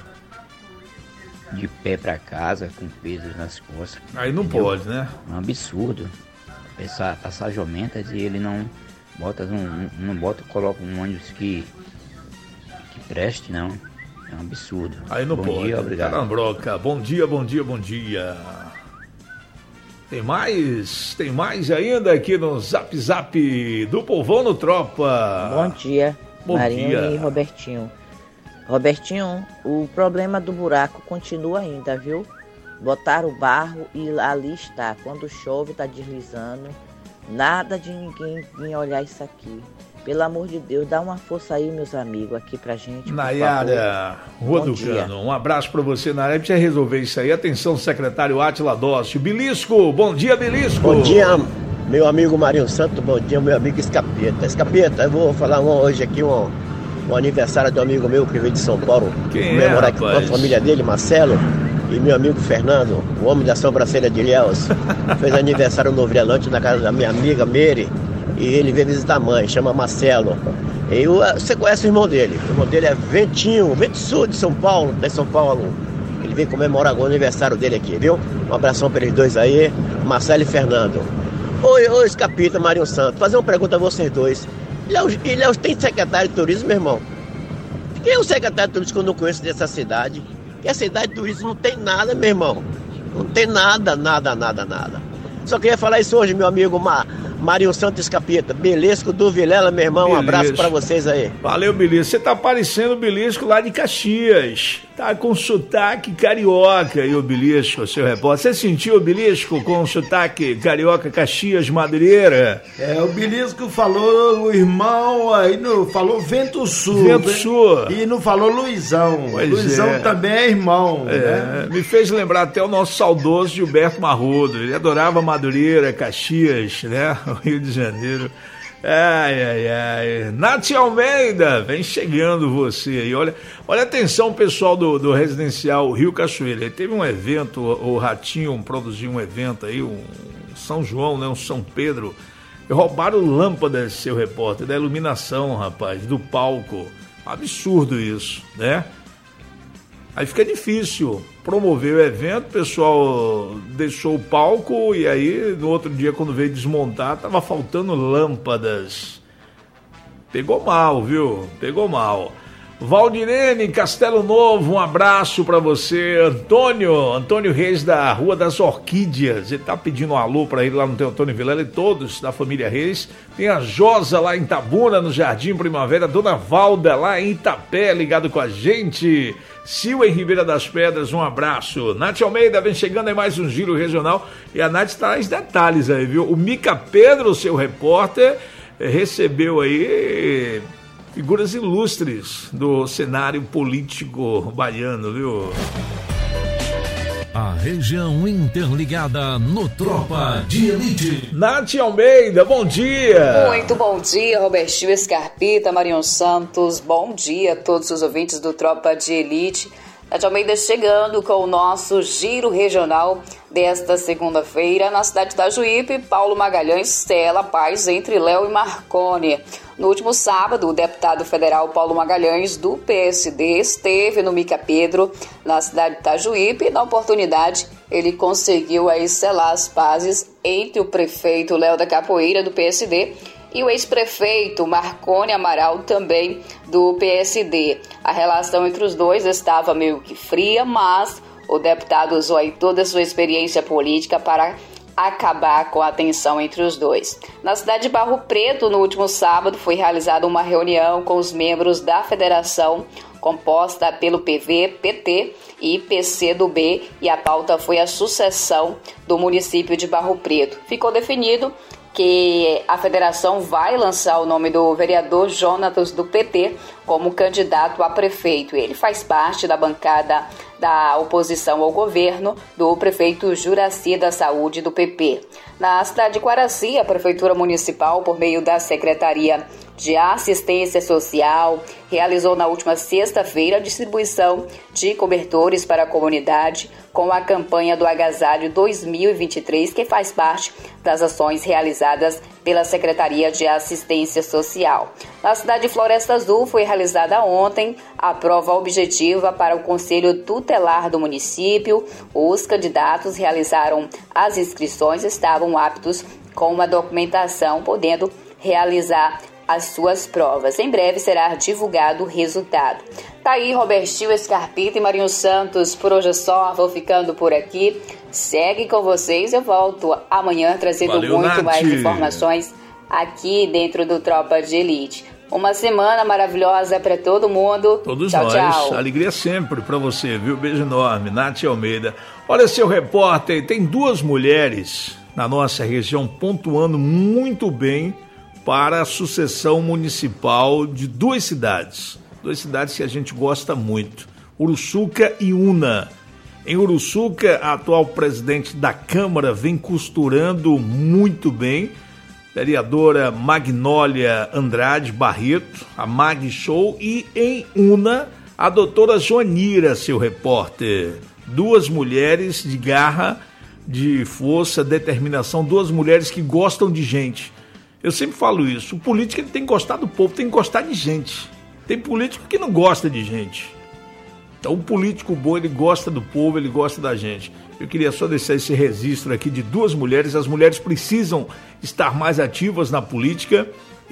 de pé para casa, com pesos nas costas. Aí não entendeu? Pode, né? É um absurdo. Passar, passar jomentas e ele não bota, não, não bota, coloca um ônibus que, que preste, não. É um absurdo. Aí não bom pode. Dia, obrigado. Carambroca. Bom dia, bom dia, bom dia. Tem mais? Tem mais ainda aqui no Zap Zap do Povão no Tropa. Bom dia, bom Marinho dia. E Robertinho. Robertinho, o problema do buraco continua ainda, viu? Botaram o barro e ali está. Quando chove, tá deslizando. Nada de ninguém vir olhar isso aqui. Pelo amor de Deus, dá uma força aí, meus amigos, aqui pra gente. Nayara, Rua do Cano, um abraço pra você, Nayara. Precisa resolver isso aí. Atenção, secretário Átila Dócio. Belisco, bom dia, Belisco. Bom dia, meu amigo Marinho Santo. Bom dia, meu amigo Escapeta. Escapeta, eu vou falar um, hoje aqui um, um aniversário do amigo meu que veio de São Paulo. Quem comemorar é, aqui com a família dele, Marcelo. E meu amigo Fernando, o homem da sobrancelha de Ilhéus. Fez aniversário no Vrielante na casa da minha amiga Meire. E ele veio visitar a mãe, chama Marcelo. E eu, você conhece o irmão dele? O irmão dele é Ventinho, Vento Sul de São Paulo, de São Paulo. Ele veio comemorar o aniversário dele aqui, viu? Um abração para eles dois aí, Marcelo e Fernando. Oi, oi, Escapita, Marinho Santo, fazer uma pergunta a vocês dois. Ilhéus, Ilhéus tem secretário de turismo, meu irmão? Quem é o secretário de turismo que eu não conheço dessa cidade? Que a cidade de turismo não tem nada, meu irmão. Não tem nada, nada, nada, nada. Só queria falar isso hoje, meu amigo Mar... Marinho Santos Escapita, Belisco do Vilela, meu irmão, Belisco. Um abraço pra vocês aí. Valeu, Belisco. Você tá parecendo o Belisco lá de Caxias. Tá com sotaque carioca aí, o Belisco, seu repórter. Você sentiu o Belisco com sotaque carioca, Caxias, Madureira? É, o Belisco falou o irmão, aí no, falou Vento Sul. Vento Sul. E não falou Luizão. Pois Luizão é. também é irmão. É, né? Me fez lembrar até o nosso saudoso Gilberto Marrudo. Ele adorava Madureira, Caxias, né? O Rio de Janeiro. Ai, ai, ai. Nath Almeida, vem chegando você aí. Olha, olha atenção, pessoal do, do Residencial Rio Cachoeira. Ele teve um evento, o, o Ratinho produziu um evento aí, um São João, né? Um São Pedro. E roubaram lâmpadas, seu repórter, da iluminação, rapaz, do palco. Absurdo isso, né? Aí fica difícil promover o evento, o pessoal deixou o palco e aí no outro dia quando veio desmontar tava faltando lâmpadas. Pegou mal, viu? Pegou mal. Valdirene Castelo Novo, um abraço pra você. Antônio, Antônio Reis da Rua das Orquídeas, ele tá pedindo um alô pra ele lá no teu Antônio Vilela e todos da família Reis. Tem a Josa lá em Itabuna, no Jardim Primavera, Dona Valda lá em Itapé, ligado com a gente. Sil em Ribeira das Pedras, um abraço. Nath Almeida vem chegando em mais um Giro Regional e a Nath traz detalhes aí, viu? O Mica Pedro, seu repórter, recebeu aí figuras ilustres do cenário político baiano, viu? A região interligada no Tropa de Elite. Nath Almeida, bom dia. Muito bom dia, Robertinho Scarpita, Marinho Santos. Bom dia a todos os ouvintes do Tropa de Elite. Nath Almeida chegando com o nosso giro regional desta segunda-feira na cidade de Itajuípe. Paulo Magalhães sela paz entre Léo e Marconi. No último sábado, o deputado federal Paulo Magalhães, do P S D, esteve no Mica Pedro, na cidade de Itajuípe, e na oportunidade ele conseguiu aí selar as pazes entre o prefeito Léo da Capoeira, do P S D, e o ex-prefeito Marconi Amaral, também do P S D. A relação entre os dois estava meio que fria, mas o deputado usou aí toda a sua experiência política para acabar com a tensão entre os dois. Na cidade de Barro Preto, no último sábado, foi realizada uma reunião com os membros da federação, composta pelo P V, P T e P C do B, e a pauta foi a sucessão do município de Barro Preto. Ficou definido que a federação vai lançar o nome do vereador Jonatas do P T como candidato a prefeito. Ele faz parte da bancada da oposição ao governo do prefeito Juraci da Saúde do P P. Na cidade de Quaraci, a Prefeitura Municipal, por meio da Secretaria de Assistência Social, realizou na última sexta-feira a distribuição de cobertores para a comunidade com a campanha do Agasalho dois mil e vinte e três, que faz parte das ações realizadas pela Secretaria de Assistência Social. Na cidade de Floresta Azul foi realizada ontem a prova objetiva para o Conselho Tutelar do município. Os candidatos realizaram as inscrições e estavam aptos com uma documentação, podendo realizar as suas provas. Em breve será divulgado o resultado. Tá aí Robertinho Scarpita e Marinho Santos. Por hoje é só, vou ficando por aqui. Segue com vocês, eu volto amanhã trazendo Valeu, muito Nath. mais informações aqui dentro do Tropa de Elite. Uma semana maravilhosa para todo mundo. Todos tchau, nós. Tchau. Alegria sempre para você, viu? Beijo enorme. Nath Almeida. Olha, seu repórter, tem duas mulheres na nossa região pontuando muito bem para a sucessão municipal de duas cidades. Duas cidades que a gente gosta muito. Uruçuca e Una. Em Uruçuca, a atual presidente da Câmara vem costurando muito bem. Vereadora Magnólia Andrade Barreto, a Mag Show. E em Una, a doutora Joanira, seu repórter. Duas mulheres de garra, de força, determinação. Duas mulheres que gostam de gente. Eu sempre falo isso, o político ele tem que gostar do povo, tem que gostar de gente. Tem político que não gosta de gente. Então o político bom, ele gosta do povo, ele gosta da gente. Eu queria só deixar esse registro aqui de duas mulheres. As mulheres precisam estar mais ativas na política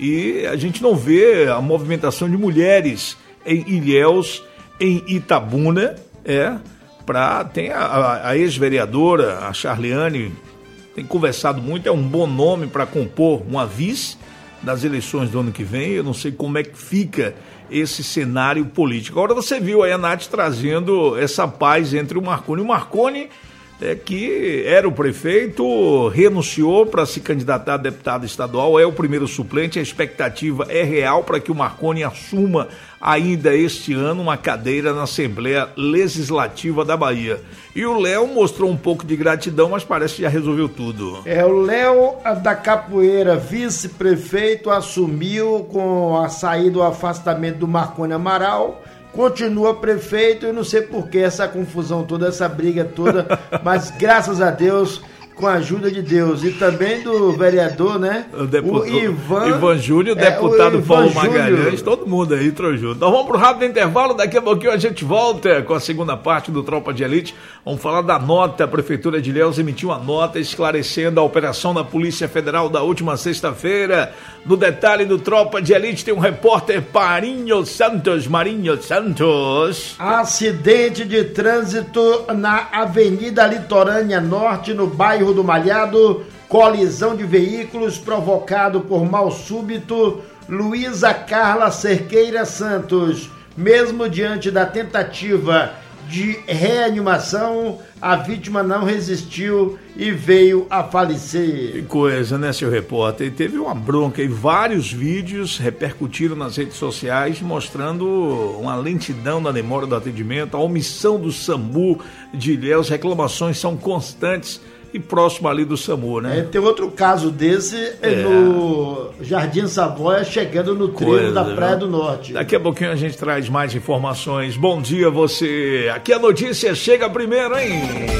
e a gente não vê a movimentação de mulheres em Ilhéus, em Itabuna. É, pra, tem a, a, a ex-vereadora, a Charliane, tem conversado muito, é um bom nome para compor uma vice das eleições do ano que vem. Eu não sei como é que fica esse cenário político. Agora você viu aí a Nath trazendo essa paz entre o Marconi. O Marconi, é, que era o prefeito, renunciou para se candidatar a deputado estadual, é o primeiro suplente. A expectativa é real para que o Marconi assuma ainda este ano uma cadeira na Assembleia Legislativa da Bahia. E o Léo mostrou um pouco de gratidão, mas parece que já resolveu tudo. É, o Léo da Capoeira, vice-prefeito, assumiu com a saída do afastamento do Marconi Amaral. Continua prefeito, eu não sei por que essa confusão toda, essa briga toda, mas graças a Deus, com a ajuda de Deus e também do vereador, né? O, deputado, o Ivan, Ivan Júnior, é, deputado Ivan Paulo Júnior. Magalhães, todo mundo aí entrou junto. Então vamos pro rápido intervalo, daqui a pouquinho a gente volta com a segunda parte do Tropa de Elite. Vamos falar da nota. A Prefeitura de Ilhéus emitiu uma nota esclarecendo a operação da Polícia Federal da última sexta-feira. No detalhe do Tropa de Elite tem um repórter Marinho Santos. Marinho Santos. Acidente de trânsito na Avenida Litorânea Norte, no bairro do Malhado. Colisão de veículos provocado por mal súbito. Luísa Carla Cerqueira Santos. Mesmo diante da tentativa de reanimação, a vítima não resistiu e veio a falecer. Que coisa, né, seu repórter? E teve uma bronca e vários vídeos repercutiram nas redes sociais mostrando uma lentidão na demora do atendimento, a omissão do SAMU de Ilhéus. Reclamações são constantes e próximo ali do SAMU, né? É, tem outro caso desse é. no Jardim Savoia, chegando no trevo da Praia do Norte. Daqui a pouquinho a gente traz mais informações. Bom dia, você. Aqui a notícia chega primeiro, hein?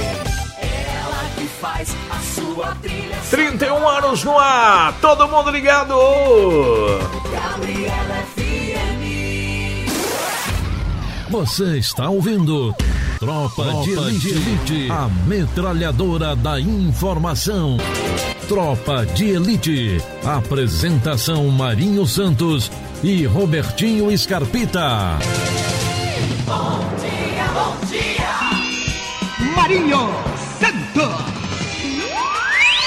Ela que faz a sua trilha. trinta e um anos no ar, todo mundo ligado. Gabriela F M. Você está ouvindo Tropa, Tropa de, Elite, de Elite, a metralhadora da informação. Tropa de Elite, apresentação Marinho Santos e Robertinho Scarpita. Bom dia, bom dia. Marinho Santos.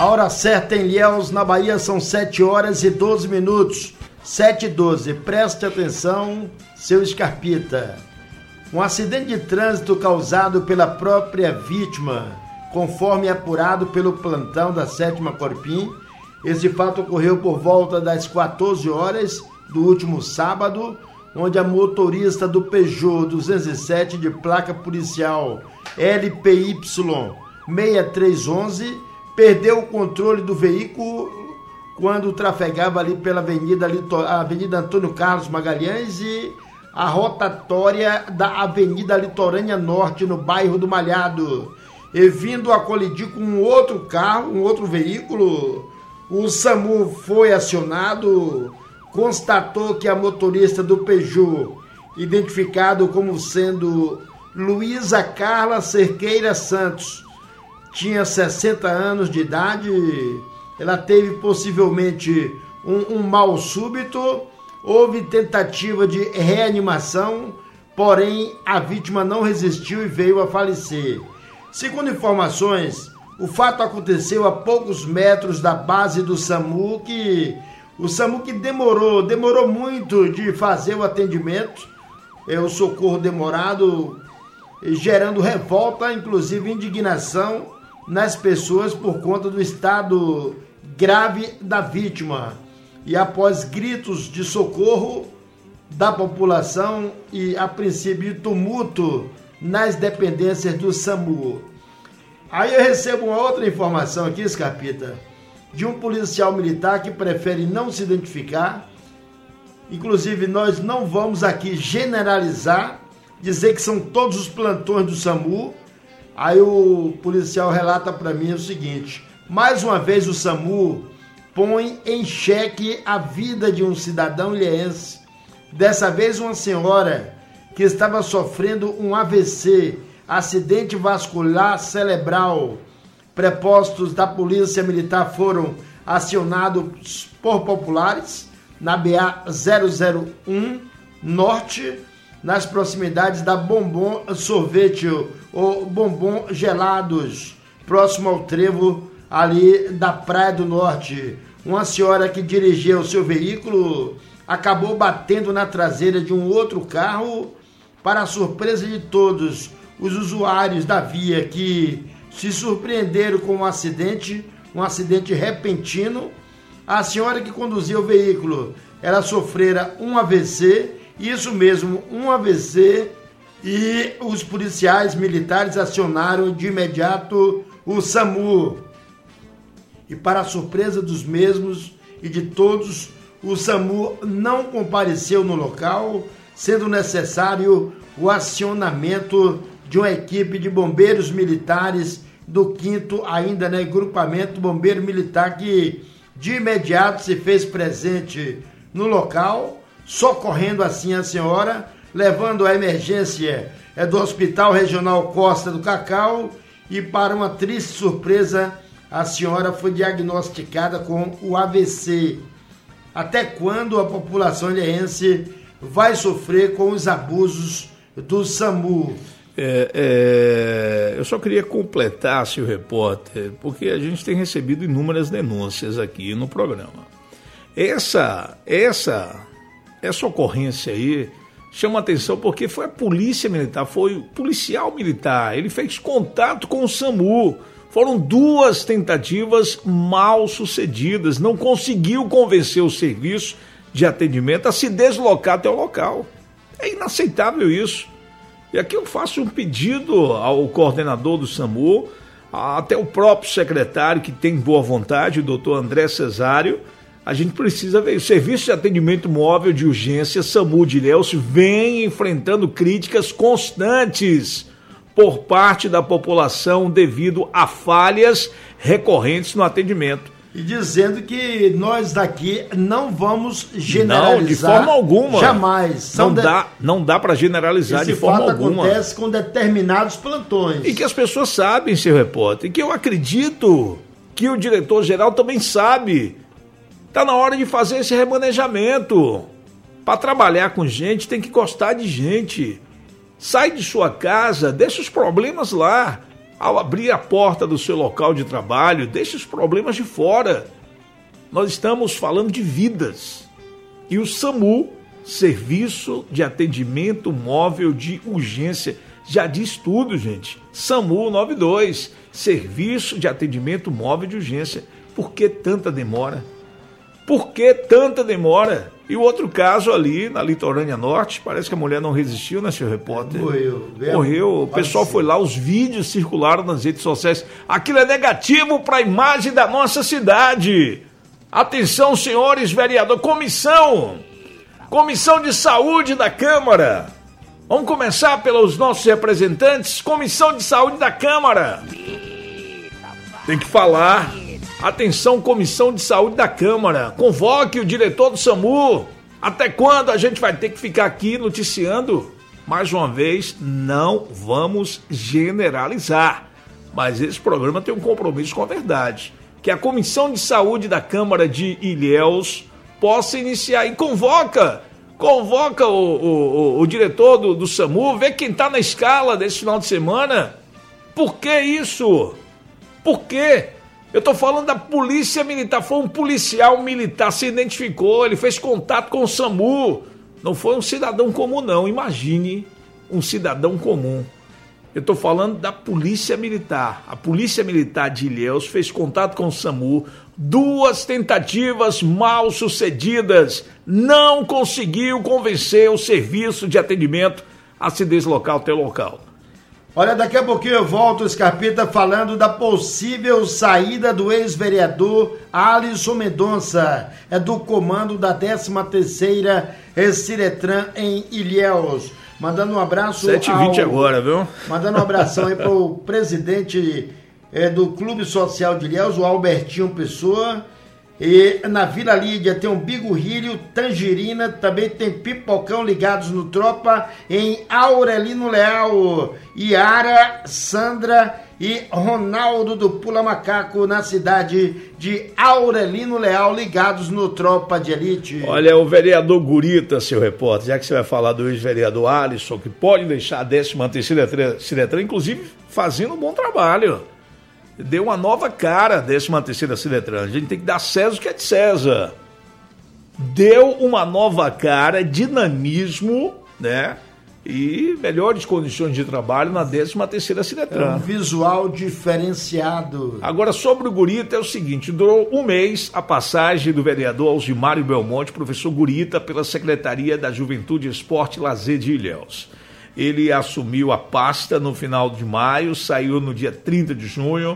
A hora certa em Ilhéus, na Bahia, são sete horas e doze minutos. sete e doze. Preste atenção, seu Scarpita. Um acidente de trânsito causado pela própria vítima, conforme apurado pelo plantão da sétima Corpim. Esse fato ocorreu por volta das quatorze horas do último sábado, onde a motorista do Peugeot duzentos e sete de placa policial L P Y seis três um um perdeu o controle do veículo quando trafegava ali pela Avenida, Litor... Avenida Antônio Carlos Magalhães e a rotatória da Avenida Litorânea Norte, no bairro do Malhado, e vindo a colidir com um outro carro, um outro veículo. O SAMU foi acionado, constatou que a motorista do Peugeot, identificado como sendo Luísa Carla Cerqueira Santos, tinha sessenta anos de idade. Ela teve possivelmente um, um mal súbito, houve tentativa de reanimação, porém a vítima não resistiu e veio a falecer. Segundo informações, o fato aconteceu a poucos metros da base do SAMU, que o SAMU que demorou, demorou muito de fazer o atendimento, é, o socorro demorado, gerando revolta, inclusive indignação nas pessoas por conta do estado grave da vítima. E após gritos de socorro da população e, a princípio, tumulto nas dependências do SAMU. Aí eu recebo uma outra informação aqui, Scarpita, de um policial militar que prefere não se identificar. Inclusive, nós não vamos aqui generalizar, dizer que são todos os plantões do SAMU. Aí o policial relata para mim o seguinte: mais uma vez o SAMU põe em xeque a vida de um cidadão ilhéense. Dessa vez uma senhora que estava sofrendo um A V C, acidente vascular cerebral. Prepostos da Polícia Militar foram acionados por populares na B A zero zero um Norte, nas proximidades da Bombom Sorvete ou Bombom Gelados, próximo ao trevo ali da Praia do Norte. Uma senhora que dirigia o seu veículo acabou batendo na traseira de um outro carro, para a surpresa de todos os usuários da via, que se surpreenderam com um acidente, um acidente repentino. A senhora que conduzia o veículo, ela sofrera um A V C, isso mesmo, um A V C, e os policiais militares acionaram de imediato o SAMU. E para a surpresa dos mesmos e de todos, o SAMU não compareceu no local, sendo necessário o acionamento de uma equipe de bombeiros militares do quinto ainda, né, grupamento bombeiro militar, que de imediato se fez presente no local, socorrendo assim a senhora, levando a emergência é, do Hospital Regional Costa do Cacau, e para uma triste surpresa, a senhora foi diagnosticada com o A V C. Até quando a população ilhéense vai sofrer com os abusos do SAMU? É, é, eu só queria completar, senhor repórter, porque a gente tem recebido inúmeras denúncias aqui no programa. Essa, essa, essa ocorrência aí chama atenção porque foi a polícia militar, foi o policial militar, ele fez contato com o SAMU. Foram duas tentativas mal sucedidas, não conseguiu convencer o serviço de atendimento a se deslocar até o local. É inaceitável isso. E aqui eu faço um pedido ao coordenador do SAMU, até o próprio secretário, que tem boa vontade, o doutor André Cesário. A gente precisa ver. O Serviço de Atendimento Móvel de Urgência SAMU de Ilhéus vem enfrentando críticas constantes por parte da população devido a falhas recorrentes no atendimento. E dizendo que nós daqui não vamos generalizar. Não, de forma alguma. Jamais. Não, de... dá, não dá para generalizar Esse de forma fato alguma. Acontece com determinados plantões. E que as pessoas sabem, seu repórter, e que eu acredito que o diretor-geral também sabe. Está na hora de fazer esse remanejamento. Para trabalhar com gente, tem que gostar de gente. Sai de sua casa, deixa os problemas lá. Ao abrir a porta do seu local de trabalho, deixe os problemas de fora. Nós estamos falando de vidas. E o SAMU, Serviço de Atendimento Móvel de Urgência, já diz tudo, gente. SAMU noventa e dois, Serviço de Atendimento Móvel de Urgência. Por que tanta demora? Por que tanta demora? E o outro caso ali na Litorânea Norte, parece que a mulher não resistiu, né, senhor repórter? Morreu. Morreu. O pessoal foi lá, os vídeos circularam nas redes sociais. Aquilo é negativo para a imagem da nossa cidade. Atenção, senhores vereadores. Comissão. Comissão de Saúde da Câmara. Vamos começar pelos nossos representantes. Comissão de Saúde da Câmara. Tem que falar. Atenção, Comissão de Saúde da Câmara. Convoque o diretor do SAMU. Até quando a gente vai ter que ficar aqui noticiando? Mais uma vez, não vamos generalizar. Mas esse programa tem um compromisso com a verdade. Que a Comissão de Saúde da Câmara de Ilhéus possa iniciar. E convoca, convoca o, o, o, o diretor do, do SAMU, vê quem está na escala desse final de semana. Por que isso? Por quê? Eu estou falando da Polícia Militar. Foi um policial militar, se identificou, ele fez contato com o SAMU. Não foi um cidadão comum, não. Imagine um cidadão comum. Eu estou falando da Polícia Militar. A Polícia Militar de Ilhéus fez contato com o SAMU. Duas tentativas mal sucedidas. Não conseguiu convencer o serviço de atendimento a se deslocar até o local. Olha, daqui a pouquinho eu volto, Scarpita, falando da possível saída do ex-vereador Alisson Mendonça. É do comando da décima terceira Ciretran em Ilhéus. Mandando um abraço sete e vinte agora, viu? Mandando um abração aí pro presidente é, do Clube Social de Ilhéus, o Albertinho Pessoa. E na Vila Lídia tem um Bigorrilho, Tangerina, também tem Pipocão ligados no Tropa, em Aurelino Leal, Iara, Sandra e Ronaldo do Pula Macaco na cidade de Aurelino Leal ligados no Tropa de Elite. Olha, o vereador Gurita, seu repórter, já que você vai falar do ex-vereador Alisson, que pode deixar a décima terceira Ciretran, inclusive fazendo um bom trabalho. Deu uma nova cara a décima terceira Ciretran. A gente tem que dar César o que é de César. Deu uma nova cara, dinamismo, né? E melhores condições de trabalho na décima terceira Ciretran. É um visual diferenciado. Agora, sobre o Gurita, é o seguinte: durou um mês a passagem do vereador Alzimário Belmonte, professor Gurita, pela Secretaria da Juventude, Esporte e Lazer de Ilhéus. Ele assumiu a pasta no final de maio, saiu no dia trinta de junho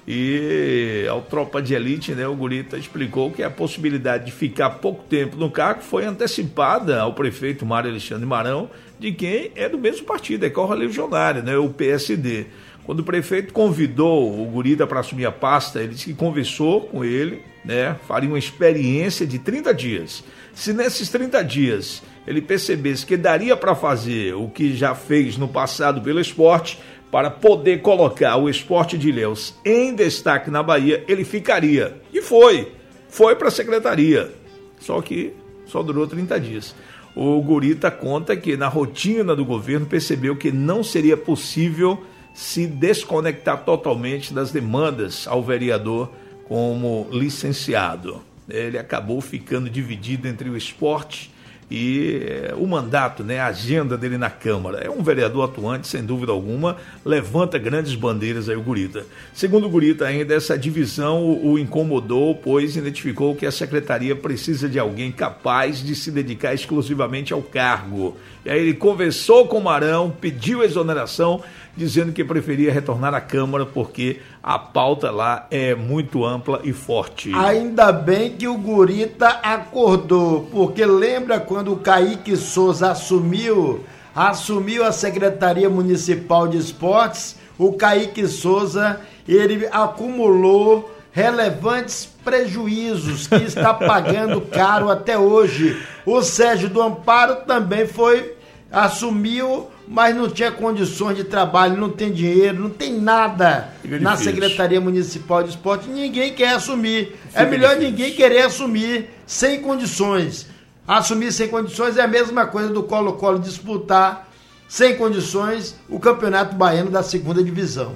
e ao Tropa de Elite, né, o Gurita explicou que a possibilidade de ficar pouco tempo no cargo foi antecipada ao prefeito Mário Alexandre Marão, de quem é do mesmo partido, é Corra Legionária, né, o P S D. Quando o prefeito convidou o Gurita para assumir a pasta, ele disse que conversou com ele, né, faria uma experiência de trinta dias. Se nesses trinta dias ele percebesse que daria para fazer o que já fez no passado pelo esporte, para poder colocar o Esporte de Ilhéus em destaque na Bahia, ele ficaria. E foi. Foi para a secretaria. Só que só durou trinta dias. O Gurita conta que na rotina do governo percebeu que não seria possível se desconectar totalmente das demandas ao vereador como licenciado. Ele acabou ficando dividido entre o esporte e é, o mandato, né, a agenda dele na Câmara. É um vereador atuante, sem dúvida alguma, levanta grandes bandeiras aí o Gurita. Segundo o Gurita, ainda essa divisão o, o incomodou, pois identificou que a secretaria precisa de alguém capaz de se dedicar exclusivamente ao cargo. E aí ele conversou com o Marão, pediu exoneração, dizendo que preferia retornar à Câmara porque a pauta lá é muito ampla e forte. Ainda bem que o Gurita acordou, porque lembra quando o Kaique Souza assumiu, assumiu a Secretaria Municipal de Esportes, o Kaique Souza, ele acumulou relevantes prejuízos que está pagando caro até hoje. O Sérgio do Amparo também foi, assumiu, mas não tinha condições de trabalho, não tem dinheiro, não tem nada Fica na difícil. Secretaria Municipal de Esporte. Ninguém quer assumir. Fica é melhor difícil. Ninguém querer assumir sem condições. Assumir sem condições é a mesma coisa do Colo-Colo disputar sem condições o Campeonato Baiano da segunda divisão.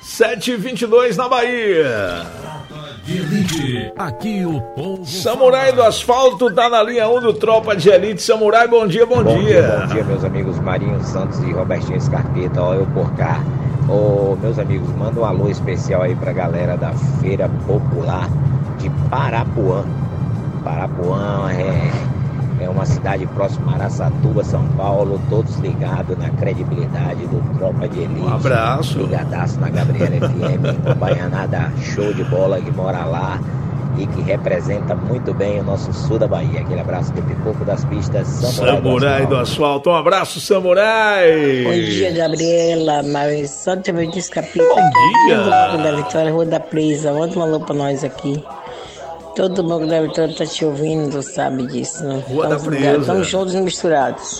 sete e vinte e dois na Bahia. De Elite, aqui o povo. Samurai do Asfalto tá na linha um do Tropa de Elite. Samurai, bom dia, bom, bom dia. dia. Bom dia, meus amigos Marinho Santos e Robertinho Scarpeta, ó, eu por cá. Ô, meus amigos, manda um alô especial aí pra galera da Feira Popular de Parapuã. Parapuã é, é uma cidade próxima a Araçatuba, São Paulo, todos ligados na credibilidade do Tropa de Elite. Um abraço. Ligadaço na Gabriela F M, acompanhanada show de bola que mora lá e que representa muito bem o nosso sul da Bahia. Aquele abraço do Pipoco das Pistas, Samurai, Samurai do, do Asfalto. Um abraço, Samurai. Bom dia, Gabriela, mas só te ver de Escapita. Bom dia. Todo mundo da Vitória, Rua da Presa. Manda um alô pra nós aqui. Todo mundo da Vitória tá te ouvindo, sabe disso, né? Rua da Presa. Estamos todos misturados.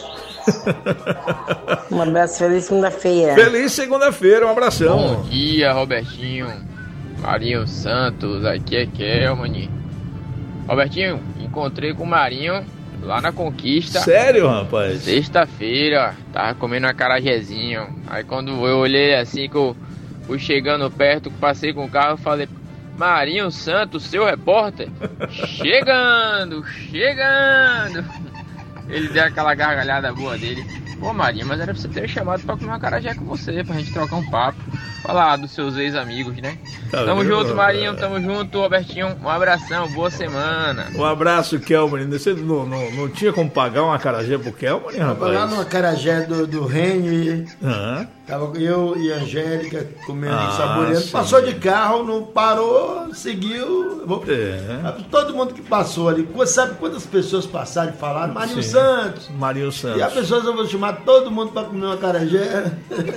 Um abraço, feliz segunda-feira. Feliz segunda-feira, um abração. Bom dia, Robertinho. Marinho Santos, aqui é Kelmani. Robertinho, encontrei com o Marinho lá na Conquista. Sério, rapaz? Sexta-feira, tava comendo um acarajézinho. Aí quando eu olhei assim, que eu fui chegando perto, passei com o carro, eu falei: Marinho Santos, seu repórter? Chegando, chegando. Ele deu aquela gargalhada boa dele. Pô, Marinho, mas era pra você ter chamado pra comer uma acarajé com você, pra gente trocar um papo. Falar dos seus ex-amigos, né? Tá tamo vendo? Junto, Marinho, tamo junto, Robertinho. Um abração, boa semana. Um abraço, Kelman. Você não, não, não tinha como pagar uma acarajé pro Kelman, rapaz? Lá no acarajé do, do Reni, uhum. Tava eu e a Angélica comendo, ah, saboreando. sim. Passou de carro, não parou, seguiu. Vou... É. Todo mundo que passou ali, sabe quantas pessoas passaram e falaram? Marinho sim. Santos. Marinho Santos. E as pessoas eu vou chamar todo mundo pra comer uma acarajé.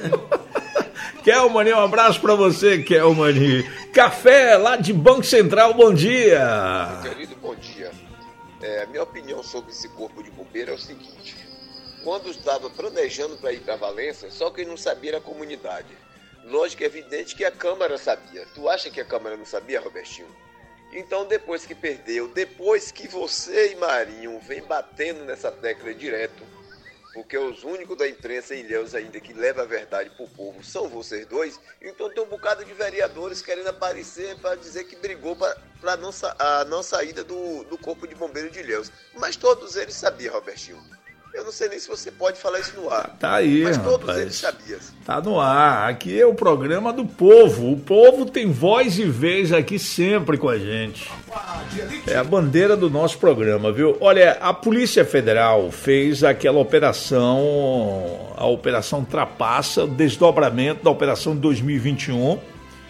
Kelmani, um abraço pra você, Kelmani. Café lá de Banco Central, bom dia. Querido, bom dia. É, minha opinião sobre esse corpo de bombeiro é o seguinte: quando estava planejando para ir para Valença, só quem não sabia era a comunidade. Lógico, é evidente que a Câmara sabia. Tu acha que a Câmara não sabia, Robertinho? Então, depois que perdeu, depois que você e Marinho vem batendo nessa tecla direto, porque os únicos da imprensa em Ilhéus ainda que leva a verdade pro povo são vocês dois, então tem um bocado de vereadores querendo aparecer para dizer que brigou para a não, a não saída do, do Corpo de Bombeiro de Ilhéus. Mas todos eles sabiam, Robertinho. Eu não sei nem se você pode falar isso no ar. Tá aí, mas todos rapaz. Eles sabiam. Tá no ar. Aqui é o programa do povo. O povo tem voz e vez aqui sempre com a gente. É a bandeira do nosso programa, viu? Olha, a Polícia Federal fez aquela operação, a Operação Trapaça, o desdobramento da Operação de dois mil e vinte e um,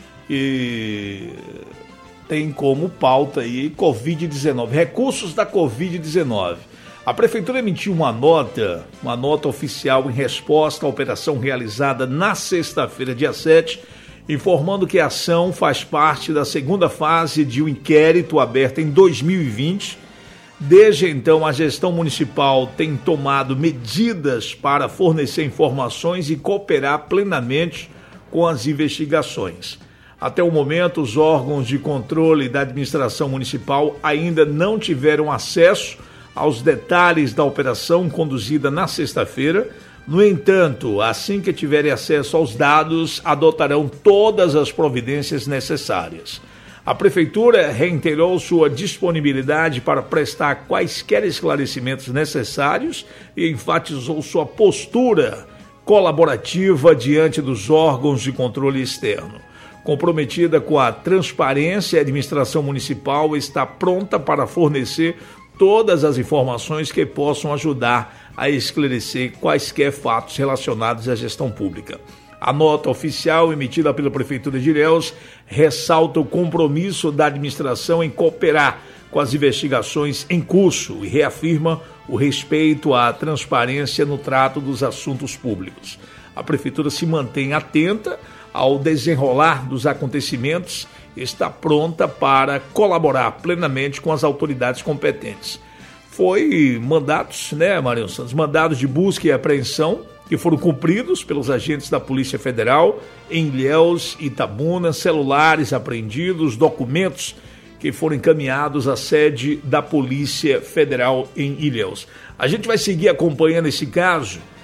e tem como pauta aí covid dezenove, recursos da covid dezenove. A Prefeitura emitiu uma nota, uma nota oficial em resposta à operação realizada na sexta-feira, dia sete, informando que a ação faz parte da segunda fase de um inquérito aberto em dois mil e vinte. Desde então, a gestão municipal tem tomado medidas para fornecer informações e cooperar plenamente com as investigações. Até o momento, os órgãos de controle da administração municipal ainda não tiveram acesso aos detalhes da operação conduzida na sexta-feira. No entanto, assim que tiverem acesso aos dados, adotarão todas as providências necessárias. A Prefeitura reiterou sua disponibilidade para prestar quaisquer esclarecimentos necessários e enfatizou sua postura colaborativa diante dos órgãos de controle externo. Comprometida com a transparência, a administração municipal está pronta para fornecer todas as informações que possam ajudar a esclarecer quaisquer fatos relacionados à gestão pública. A nota oficial emitida pela Prefeitura de Ilhéus ressalta o compromisso da administração em cooperar com as investigações em curso e reafirma o respeito à transparência no trato dos assuntos públicos. A Prefeitura se mantém atenta ao desenrolar dos acontecimentos e está pronta para colaborar plenamente com as autoridades competentes. Foi mandados, né, Marinho Santos, mandados de busca e apreensão que foram cumpridos pelos agentes da Polícia Federal em Ilhéus e Itabuna, celulares apreendidos, documentos que foram encaminhados à sede da Polícia Federal em Ilhéus. A gente vai seguir acompanhando esse caso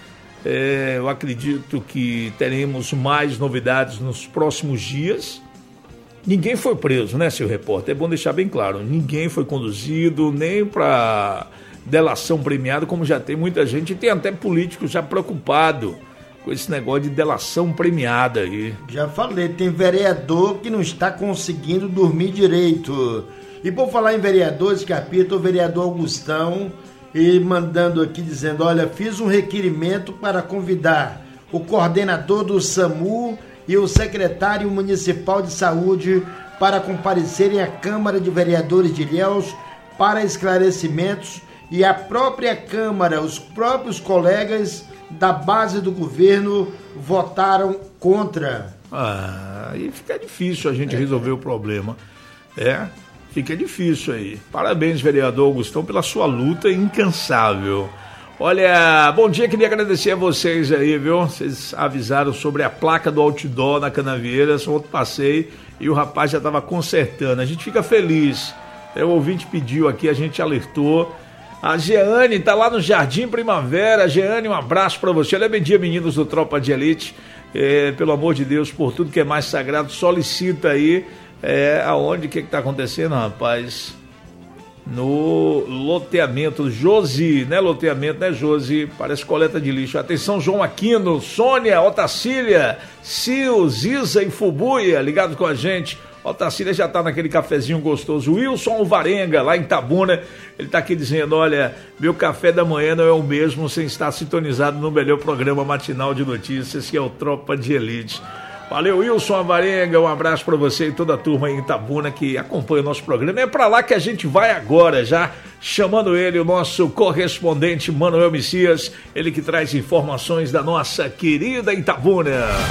É, eu acredito que teremos mais novidades nos próximos dias. Ninguém foi preso, né, seu repórter? É bom deixar bem claro. Ninguém foi conduzido nem para delação premiada, como já tem muita gente. E tem até político já preocupado com esse negócio de delação premiada aí. Já falei, tem vereador que não está conseguindo dormir direito. E por falar em vereadores, Scarpita, o vereador Augustão, e mandando aqui dizendo, olha, fiz um requerimento para convidar o coordenador do SAMU e o secretário municipal de saúde para comparecerem à Câmara de Vereadores de Ilhéus para esclarecimentos, e a própria Câmara, os próprios colegas da base do governo votaram contra. Ah, aí fica difícil a gente é. resolver o problema. É, fica difícil aí. Parabéns, vereador Augustão, pela sua luta incansável. Olha, bom dia, queria agradecer a vocês aí, viu? Vocês avisaram sobre a placa do outdoor na Canavieira, só outro passei e o rapaz já estava consertando. A gente fica feliz. É, o ouvinte pediu aqui, a gente alertou. A Jeane tá lá no Jardim Primavera. Jeane, um abraço para você. Olha, bom dia, meninos do Tropa de Elite. É, pelo amor de Deus, por tudo que é mais sagrado, solicita aí é, aonde, o que que tá acontecendo, rapaz? No loteamento, Josi, né, loteamento, né, Josi? Parece coleta de lixo. Atenção, João Aquino, Sônia, Otacília, Sil, Ziza e Fubuia, ligado com a gente. Otacília já tá naquele cafezinho gostoso. Wilson Varenga, lá em Itabuna, ele tá aqui dizendo, olha, meu café da manhã não é o mesmo sem estar sintonizado no melhor programa matinal de notícias, que é o Tropa de Elite. Valeu, Wilson Varenga, um abraço para você e toda a turma em Itabuna que acompanha o nosso programa. É para lá que a gente vai agora, já chamando ele, o nosso correspondente Manuel Messias, ele que traz informações da nossa querida Itabuna.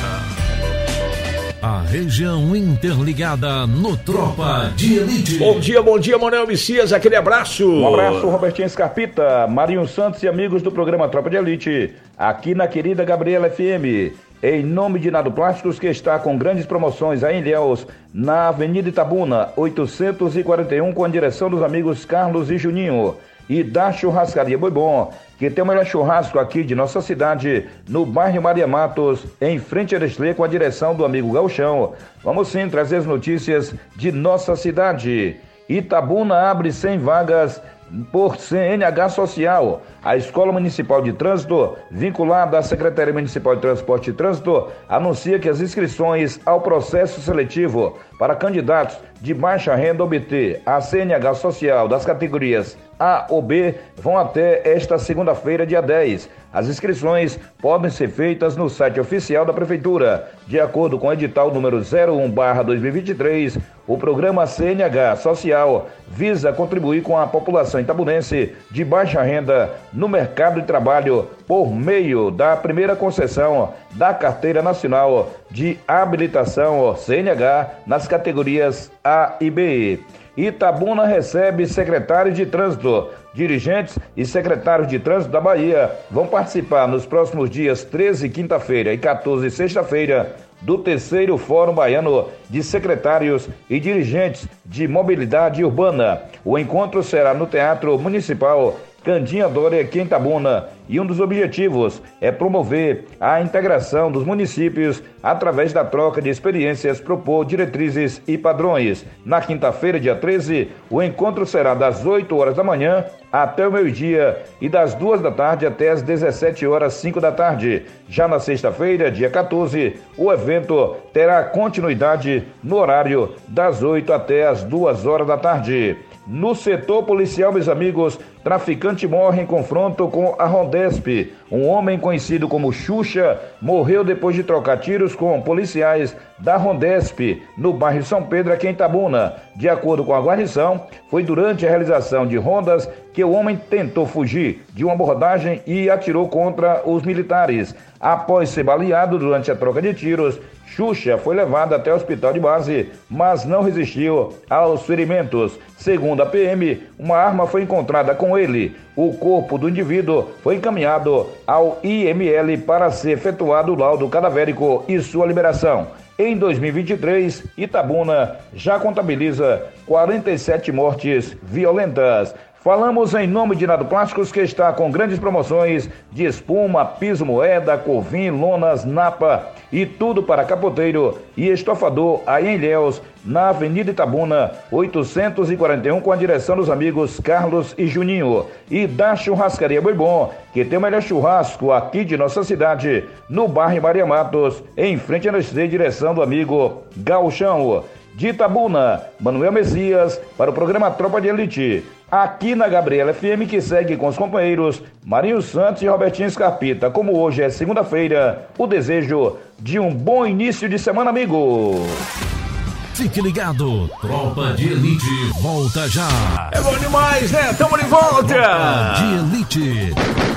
A região interligada no Tropa de Elite. Bom dia, bom dia, Manuel Messias, aquele abraço. Um abraço, Robertinho Scarpita, Marinho Santos e amigos do programa Tropa de Elite, aqui na querida Gabriela F M. Em nome de Nado Plásticos, que está com grandes promoções aí em Ilhéus, na Avenida Itabuna, oitocentos e quarenta e um, com a direção dos amigos Carlos e Juninho. E da Churrascaria Boi Bom, que tem o melhor churrasco aqui de nossa cidade, no bairro Maria Matos, em frente a Nestlé, com a direção do amigo Gauchão. Vamos sim trazer as notícias de nossa cidade. Itabuna abre cem vagas por C N H Social. A Escola Municipal de Trânsito, vinculada à Secretaria Municipal de Transporte e Trânsito, anuncia que as inscrições ao processo seletivo para candidatos de baixa renda obter a C N H Social das categorias A ou B vão até esta segunda-feira, dia dez. As inscrições podem ser feitas no site oficial da Prefeitura. De acordo com o edital número zero um barra dois mil e vinte e três, o programa C N H Social visa contribuir com a população itabunense de baixa renda no mercado de trabalho por meio da primeira concessão da Carteira Nacional de Habilitação C N H nas categorias A e B. Itabuna recebe secretários de trânsito. Dirigentes e secretários de trânsito da Bahia vão participar nos próximos dias treze, quinta-feira, e quatorze, sexta-feira, do terceiro Fórum Baiano de Secretários e Dirigentes de Mobilidade Urbana. O encontro será no Teatro Municipal Candinha Dória, aqui em Itabuna, e um dos objetivos é promover a integração dos municípios através da troca de experiências, propor diretrizes e padrões. Na quinta-feira, dia treze, o encontro será das oito horas da manhã até o meio-dia e das duas da tarde até as dezessete horas, cinco da tarde. Já na sexta-feira, dia quatorze, o evento terá continuidade no horário das oito até as duas horas da tarde. No setor policial, meus amigos, traficante morre em confronto com a Rondesp. Um homem conhecido como Xuxa morreu depois de trocar tiros com policiais da Rondesp, no bairro São Pedro, aqui em Itabuna. De acordo com a guarnição, foi durante a realização de rondas que o homem tentou fugir de uma abordagem e atirou contra os militares. Após ser baleado durante a troca de tiros, Xuxa foi levado até o hospital de base, mas não resistiu aos ferimentos. Segundo a P M, uma arma foi encontrada com ele. O corpo do indivíduo foi encaminhado ao I M L para ser efetuado o laudo cadavérico e sua liberação. Em dois mil e vinte e três, Itabuna já contabiliza quarenta e sete mortes violentas. Falamos em nome de Nado Plásticos, que está com grandes promoções de espuma, piso moeda, covim, lonas, napa e tudo para capoteiro e estofador aí em Ilhéus, na Avenida Itabuna, oitocentos e quarenta e um, com a direção dos amigos Carlos e Juninho. E da Churrascaria Boi Bom, que tem o melhor churrasco aqui de nossa cidade, no bairro Maria Matos, em frente à N S D, direção do amigo Gauchão. De Itabuna, Manuel Messias, para o programa Tropa de Elite, aqui na Gabriela F M, que segue com os companheiros Marinho Santos e Robertinho Scarpita. Como hoje é segunda-feira, o desejo de um bom início de semana, amigo. Fique ligado, Tropa de Elite volta já. É bom demais, né? Tamo de volta. Tropa de Elite,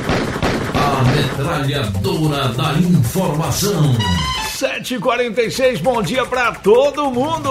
a metralhadora da informação. sete e quarenta e seis, bom dia pra todo mundo.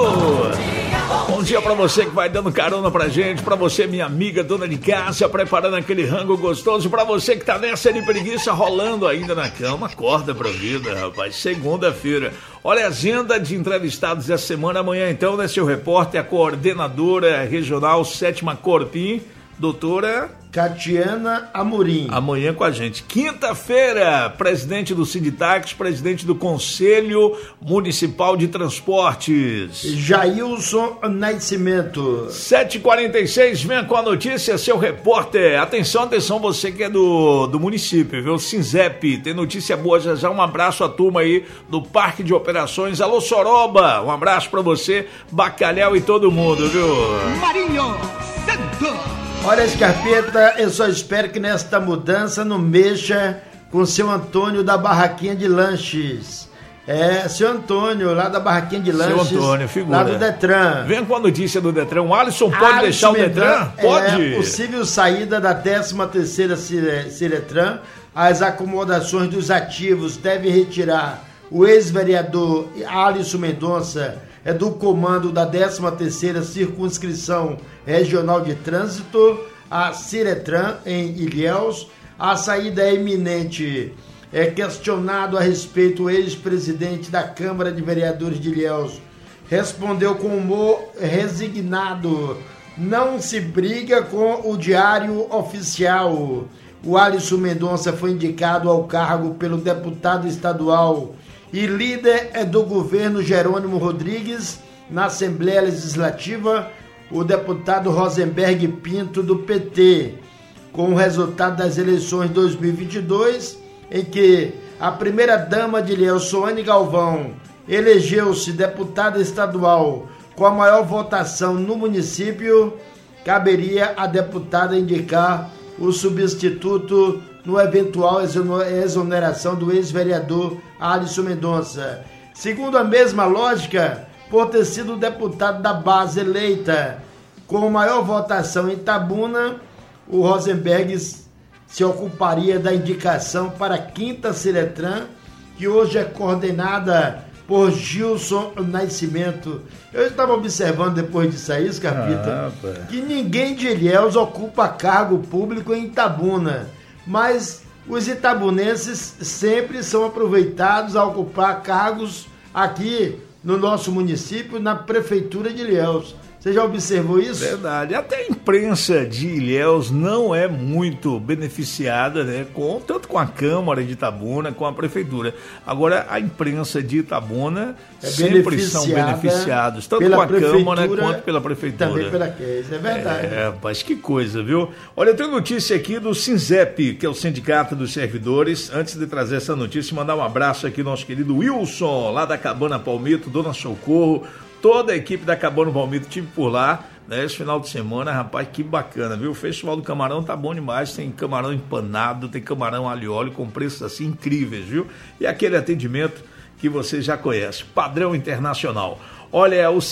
Bom dia pra você que vai dando carona pra gente, pra você, minha amiga dona de casa, preparando aquele rango gostoso, pra você que tá nessa de preguiça, rolando ainda na cama, acorda pra vida, rapaz, segunda-feira. Olha a agenda de entrevistados dessa semana, amanhã então, né, seu repórter, a coordenadora regional sétima Corpim, doutora Catiana Amorim. Amanhã com a gente. Quinta-feira, presidente do Sinditax, presidente do Conselho Municipal de Transportes, Jailson Nascimento. sete e quarenta e seis, venha com a notícia, seu repórter. Atenção, atenção, você que é do, do município, viu? Sinzep, tem notícia boa já já. Um abraço à turma aí do Parque de Operações. Alô, Soroba, um abraço pra você, Bacalhau e todo mundo, viu? Marinho Santos. Olha, Scarpeta, eu só espero que nesta mudança não mexa com o seu Antônio da Barraquinha de Lanches. É, seu Antônio, lá da Barraquinha de Lanches. Seu Antônio, figura. Lá do Detran. Vem com a notícia do Detran. O Alisson pode Alisson deixar o Detran? Pode. É possível saída da décima terceira Ciretran. As acomodações dos ativos devem retirar o ex-vereador Alisson Mendonça é do comando da décima terceira Circunscrição Regional de Trânsito, a Ciretran, em Ilhéus. A saída é iminente. É questionado a respeito o ex-presidente da Câmara de Vereadores de Ilhéus. Respondeu com humor resignado. Não se briga com o Diário Oficial. O Alisson Mendonça foi indicado ao cargo pelo deputado estadual e líder é do governo Jerônimo Rodrigues na Assembleia Legislativa, o deputado Rosenberg Pinto, do P T, com o resultado das eleições dois mil e vinte e dois, em que a primeira-dama de Ilhéus, Soane Galvão, elegeu-se deputada estadual com a maior votação no município, caberia à deputada indicar o substituto no eventual exoneração do ex-vereador Alisson Mendonça. Segundo a mesma lógica, por ter sido deputado da base eleita com maior votação em Itabuna, o Rosenberg se ocuparia da indicação para a quinta Ciretran, que hoje é coordenada por Gilson Nascimento. Eu estava observando depois disso aí, Scarpita, ah, que ninguém de Ilhéus ocupa cargo público em Itabuna, mas os itabunenses sempre são aproveitados a ocupar cargos aqui no nosso município, na Prefeitura de Ilhéus. Você já observou isso? Verdade. Até a imprensa de Ilhéus não é muito beneficiada, né? Com, tanto com a Câmara de Itabuna, com a Prefeitura. Agora, a imprensa de Itabuna é sempre são beneficiados, tanto com a Câmara quanto pela Prefeitura. Também pela Q E S, é verdade. É, mas que coisa, viu? Olha, tem notícia aqui do Sinzep, que é o Sindicato dos Servidores. Antes de trazer essa notícia, mandar um abraço aqui ao nosso querido Wilson, lá da Cabana Palmito, Dona Socorro, toda a equipe da Cabana Palmito, tive por lá, né, esse final de semana, rapaz, que bacana, viu? O Festival do Camarão tá bom demais, tem camarão empanado, tem camarão alho e óleo com preços assim incríveis, viu? E aquele atendimento que você já conhece, padrão internacional. Olha, o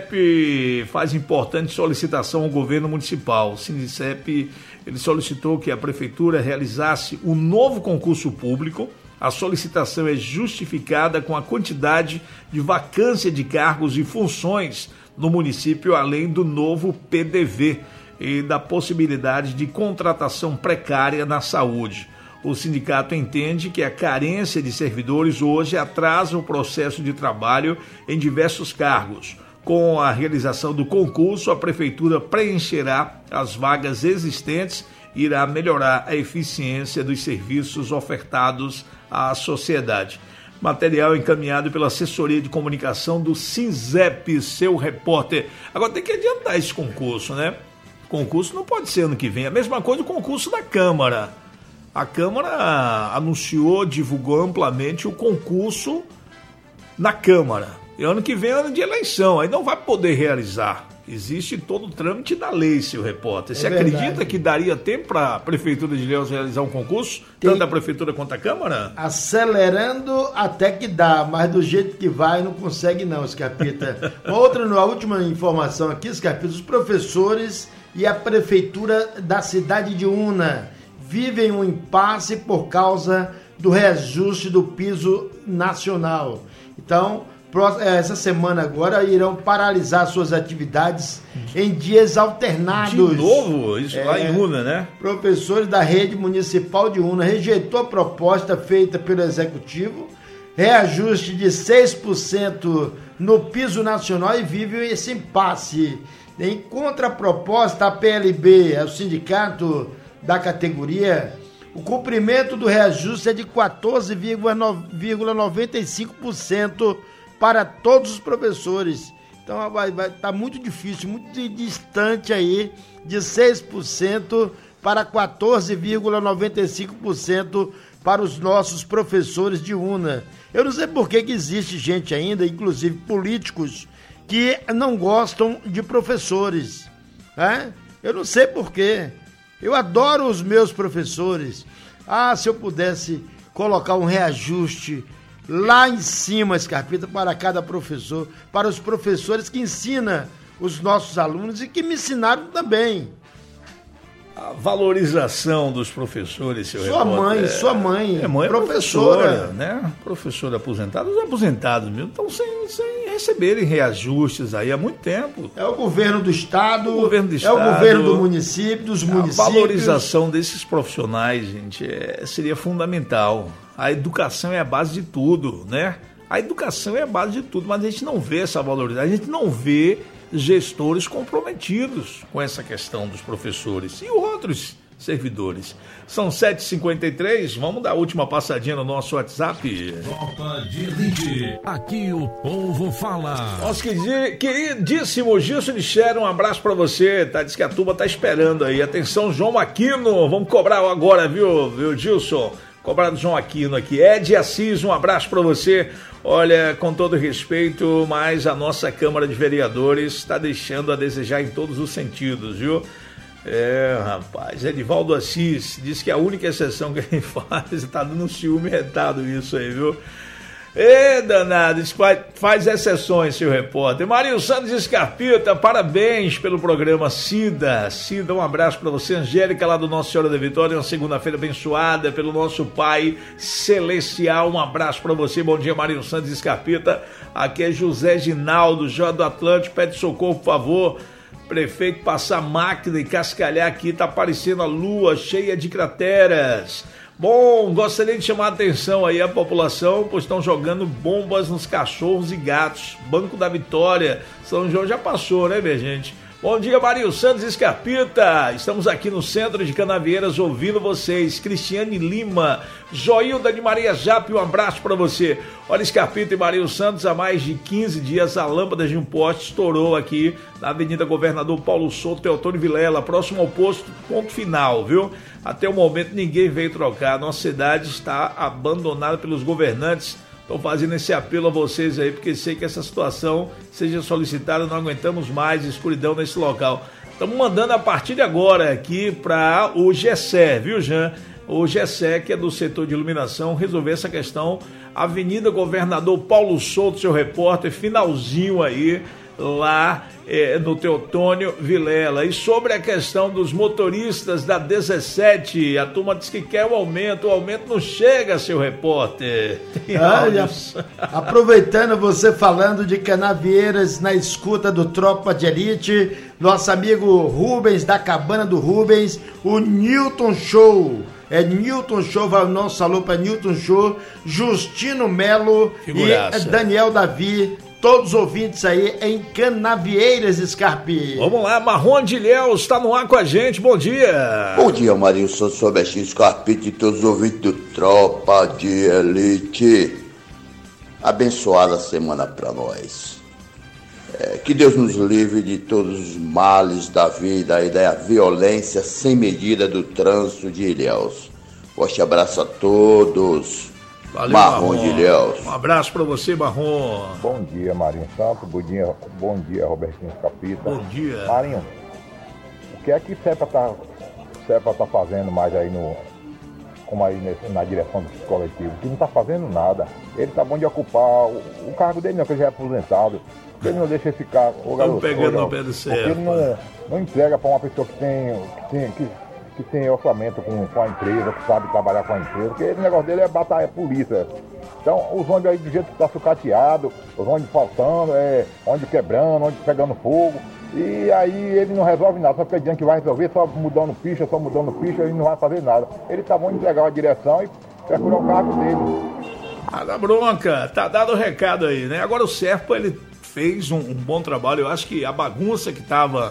Sinzep faz importante solicitação ao governo municipal. O Sinzep, ele solicitou que a prefeitura realizasse um novo concurso público. A solicitação é justificada com a quantidade de vacância de cargos e funções no município, além do novo P D V e da possibilidade de contratação precária na saúde. O sindicato entende que a carência de servidores hoje atrasa o processo de trabalho em diversos cargos. Com a realização do concurso, a Prefeitura preencherá as vagas existentes e irá melhorar a eficiência dos serviços ofertados à sociedade. Material encaminhado pela assessoria de comunicação do SINZEP, seu repórter. Agora tem que adiantar esse concurso, né? Concurso não pode ser ano que vem. A mesma coisa do concurso da Câmara. A Câmara anunciou, divulgou amplamente o concurso na Câmara. E ano que vem é ano de eleição, aí não vai poder realizar. Existe todo o trâmite da lei, seu repórter. Você é acredita verdade. que daria tempo para a Prefeitura de Ilhéus realizar um concurso? Tem... Tanto a Prefeitura quanto a Câmara? Acelerando até que dá, mas do jeito que vai não consegue não, Scarpita. Outra, a última informação aqui, Scarpita, os professores e a Prefeitura da cidade de Una vivem um impasse por causa do reajuste do piso nacional. Então, essa semana agora irão paralisar suas atividades em dias alternados. De novo? Isso é, lá em Una, né? Professores da rede municipal de Una rejeitou a proposta feita pelo Executivo, reajuste de seis por cento no piso nacional, e vive esse impasse. Em contraproposta, a P L B, o sindicato da categoria, o cumprimento do reajuste é de quatorze vírgula noventa e cinco por cento para todos os professores. Então vai estar tá muito difícil, muito distante aí, de seis por cento para quatorze vírgula noventa e cinco por cento para os nossos professores de Una. Eu não sei por que que existe gente ainda, inclusive políticos, que não gostam de professores, né? Eu não sei por quê. Eu adoro os meus professores. Ah, se eu pudesse colocar um reajuste lá em cima, Scarpita, para cada professor, para os professores que ensinam os nossos alunos e que me ensinaram também. A valorização dos professores, seu Sua repórter, mãe, é, sua mãe, é mãe professora. professora, né? Professora aposentada, os aposentados mesmo estão sem, sem receberem reajustes aí há muito tempo. É o governo do estado, o governo do é estado, o governo do município, dos municípios. A valorização desses profissionais, gente, é, seria fundamental. A educação é a base de tudo, né? A educação é a base de tudo, mas a gente não vê essa valorização, a gente não vê gestores comprometidos com essa questão dos professores e outros servidores. São sete e cinquenta e três, vamos dar a última passadinha no nosso WhatsApp. Tropa de Elite, aqui o povo fala. Nosso queridíssimo Gilson de Xera, um abraço pra você, tá? Diz que a turma tá esperando aí. Atenção, João Aquino, vamos cobrar agora, viu, viu, Gilson? Cobrar do João Aquino aqui. Ed Assis, um abraço para você. Olha, com todo respeito, mas a nossa Câmara de Vereadores está deixando a desejar em todos os sentidos, viu? É, rapaz, Edivaldo Assis diz que a única exceção que ele faz, está dando um ciúme retado isso aí, viu? Ê, danado, faz, faz exceções, seu repórter. Marinho Santos Scarpita, parabéns pelo programa. Cida, Cida, um abraço para você. Angélica, lá do Nossa Senhora da Vitória, uma segunda-feira abençoada pelo nosso Pai Celestial. Um abraço para você, bom dia, Marinho Santos Scarpita. Aqui é José Ginaldo, Jó do Atlântico, pede socorro, por favor. Prefeito, passar máquina e cascalhar aqui, tá aparecendo a lua cheia de crateras. Bom, gostaria de chamar a atenção aí a população, pois estão jogando bombas nos cachorros e gatos. Banco da Vitória, São João já passou, né, minha gente? Bom dia, Marinho Santos Scarpita. Estamos aqui no centro de Canavieiras ouvindo vocês. Cristiane Lima, Joilda de Maria Jape, um abraço para você. Olha, Scarpita e Marinho Santos, há mais de quinze dias a lâmpada de um poste estourou aqui na Avenida Governador Paulo Souto, Teotônio Vilela, próximo ao posto Ponto Final, viu? Até o momento ninguém veio trocar. Nossa cidade está abandonada pelos governantes. Estou fazendo esse apelo a vocês aí, porque sei que essa situação seja solicitada, não aguentamos mais escuridão nesse local. Estamos mandando a partir de agora aqui para o G S E, viu, Jean? O G S E, que é do setor de iluminação, resolver essa questão. Avenida Governador Paulo Souto, seu repórter, finalzinho aí, lá é, no Teotônio Vilela. E sobre a questão dos motoristas da dezessete, a turma diz que quer o aumento, o aumento não chega, seu repórter. Olha, aproveitando você falando de Canavieiras na escuta do Tropa de Elite, nosso amigo Rubens da Cabana do Rubens, o Newton Show. É Newton Show, vai o nosso alô para Newton Show, Justino Melo Figuraça. E Daniel Davi todos os ouvintes aí em Canavieiras, Scarpi. Vamos lá, Marrom de Ilhéus está no ar com a gente, bom dia. Bom dia, Marinho Santos, Robertinho Scarpita e todos os ouvintes do Tropa de Elite. Abençoada semana para nós. É, que Deus nos livre de todos os males da vida e da violência sem medida do trânsito de Ilhéus. Forte abraço a todos. Valeu, Marrom, Marrom de Ilhéus. Um abraço para você, Marrom. Bom dia, Marinho Santos. Bom dia, bom dia, Robertinho Escapita. Bom dia. Marinho, o que é que o Cepa tá, Cepa tá fazendo mais aí no, como aí nesse, na direção do coletivo? Que não tá fazendo nada. Ele tá bom de ocupar o, o cargo dele, não, que ele já é aposentado. Ele não deixa esse cargo. Estamos pegando no pé do Cepa. Porque ele não, não entrega para uma pessoa que tem, que tem, que, que tem orçamento com, com a empresa, que sabe trabalhar com a empresa, porque o negócio dele é batalha, é polícia. Então, os ônibus aí do jeito que está sucateado, os ônibus faltando, é, ônibus quebrando, ônibus pegando fogo, e aí ele não resolve nada, só pedindo que vai resolver, só mudando ficha, só mudando ficha, ele não vai fazer nada. Ele tá bom de entregar a direção e procurar o cargo dele. Ah, da bronca, tá dado o recado aí, né? Agora o Serpa, ele fez um, um bom trabalho, eu acho que a bagunça que tava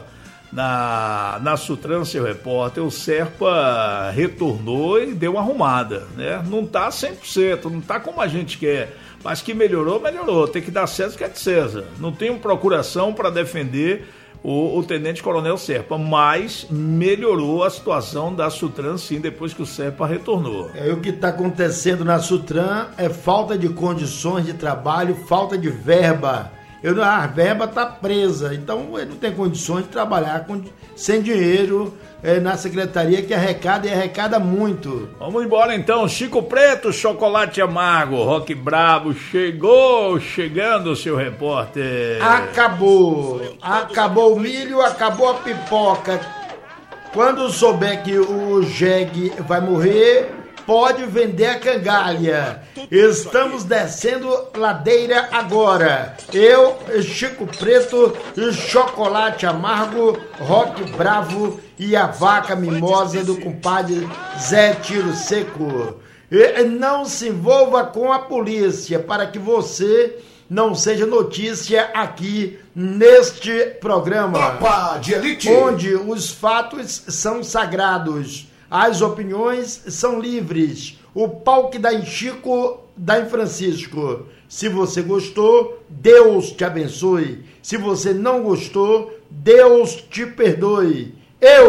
na, na Sutran, seu repórter, o Serpa retornou e deu uma arrumada, né? Não tá cem por cento, não tá como a gente quer, mas que melhorou, melhorou. Tem que dar César que é de César. Não tenho procuração para defender o, o Tenente Coronel Serpa, mas melhorou a situação da Sutran, sim, depois que o Serpa retornou. É, o que está acontecendo na Sutran é falta de condições de trabalho, falta de verba. Eu, a verba está presa, então ele não tem condições de trabalhar com, sem dinheiro é, na secretaria, que arrecada e arrecada muito. Vamos embora então, Chico Preto, chocolate amargo, Rock Bravo, chegou, chegando, seu repórter. Acabou, acabou o milho, acabou a pipoca. Quando souber que o jegue vai morrer, pode vender a cangalha. Estamos descendo ladeira agora. Eu, Chico Preto, chocolate amargo, Rock Bravo e a vaca mimosa do compadre Zé Tiro Seco. E não se envolva com a polícia para que você não seja notícia aqui neste programa. Tropa de Elite. Onde os fatos são sagrados. As opiniões são livres. O pau que dá em Chico, dá em Francisco. Se você gostou, Deus te abençoe. Se você não gostou, Deus te perdoe. Eu,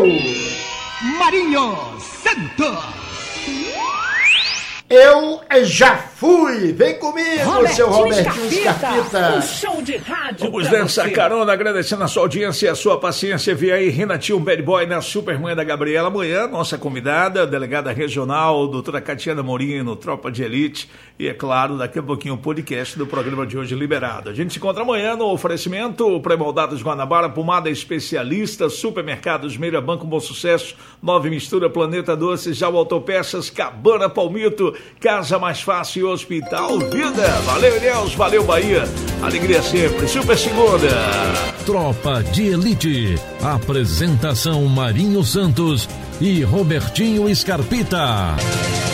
Marinho Santos. Eu já fui. Vem comigo, Robertinho, seu Robertinho Scarpita. Um show de rádio. Vamos nessa carona, agradecendo a sua audiência e a sua paciência. Vem aí Renatinho Bad Boy na Supermanhã da Gabriela. Amanhã, nossa convidada, delegada regional, doutora Catiana Mourinho, Tropa de Elite. E, é claro, daqui a pouquinho o podcast do programa de hoje liberado. A gente se encontra amanhã no oferecimento Pré-Moldados Guanabara, Pomada Especialista, Supermercados Meira Banco Bom Sucesso, Nove Mistura, Planeta Doces, Jau Autopeças, Cabana Palmito, Casa Mais Fácil e Hospital Vida. Valeu, Ilhéus, valeu, Bahia. Alegria sempre. Super segunda. Tropa de Elite. Apresentação Marinho Santos e Robertinho Scarpita.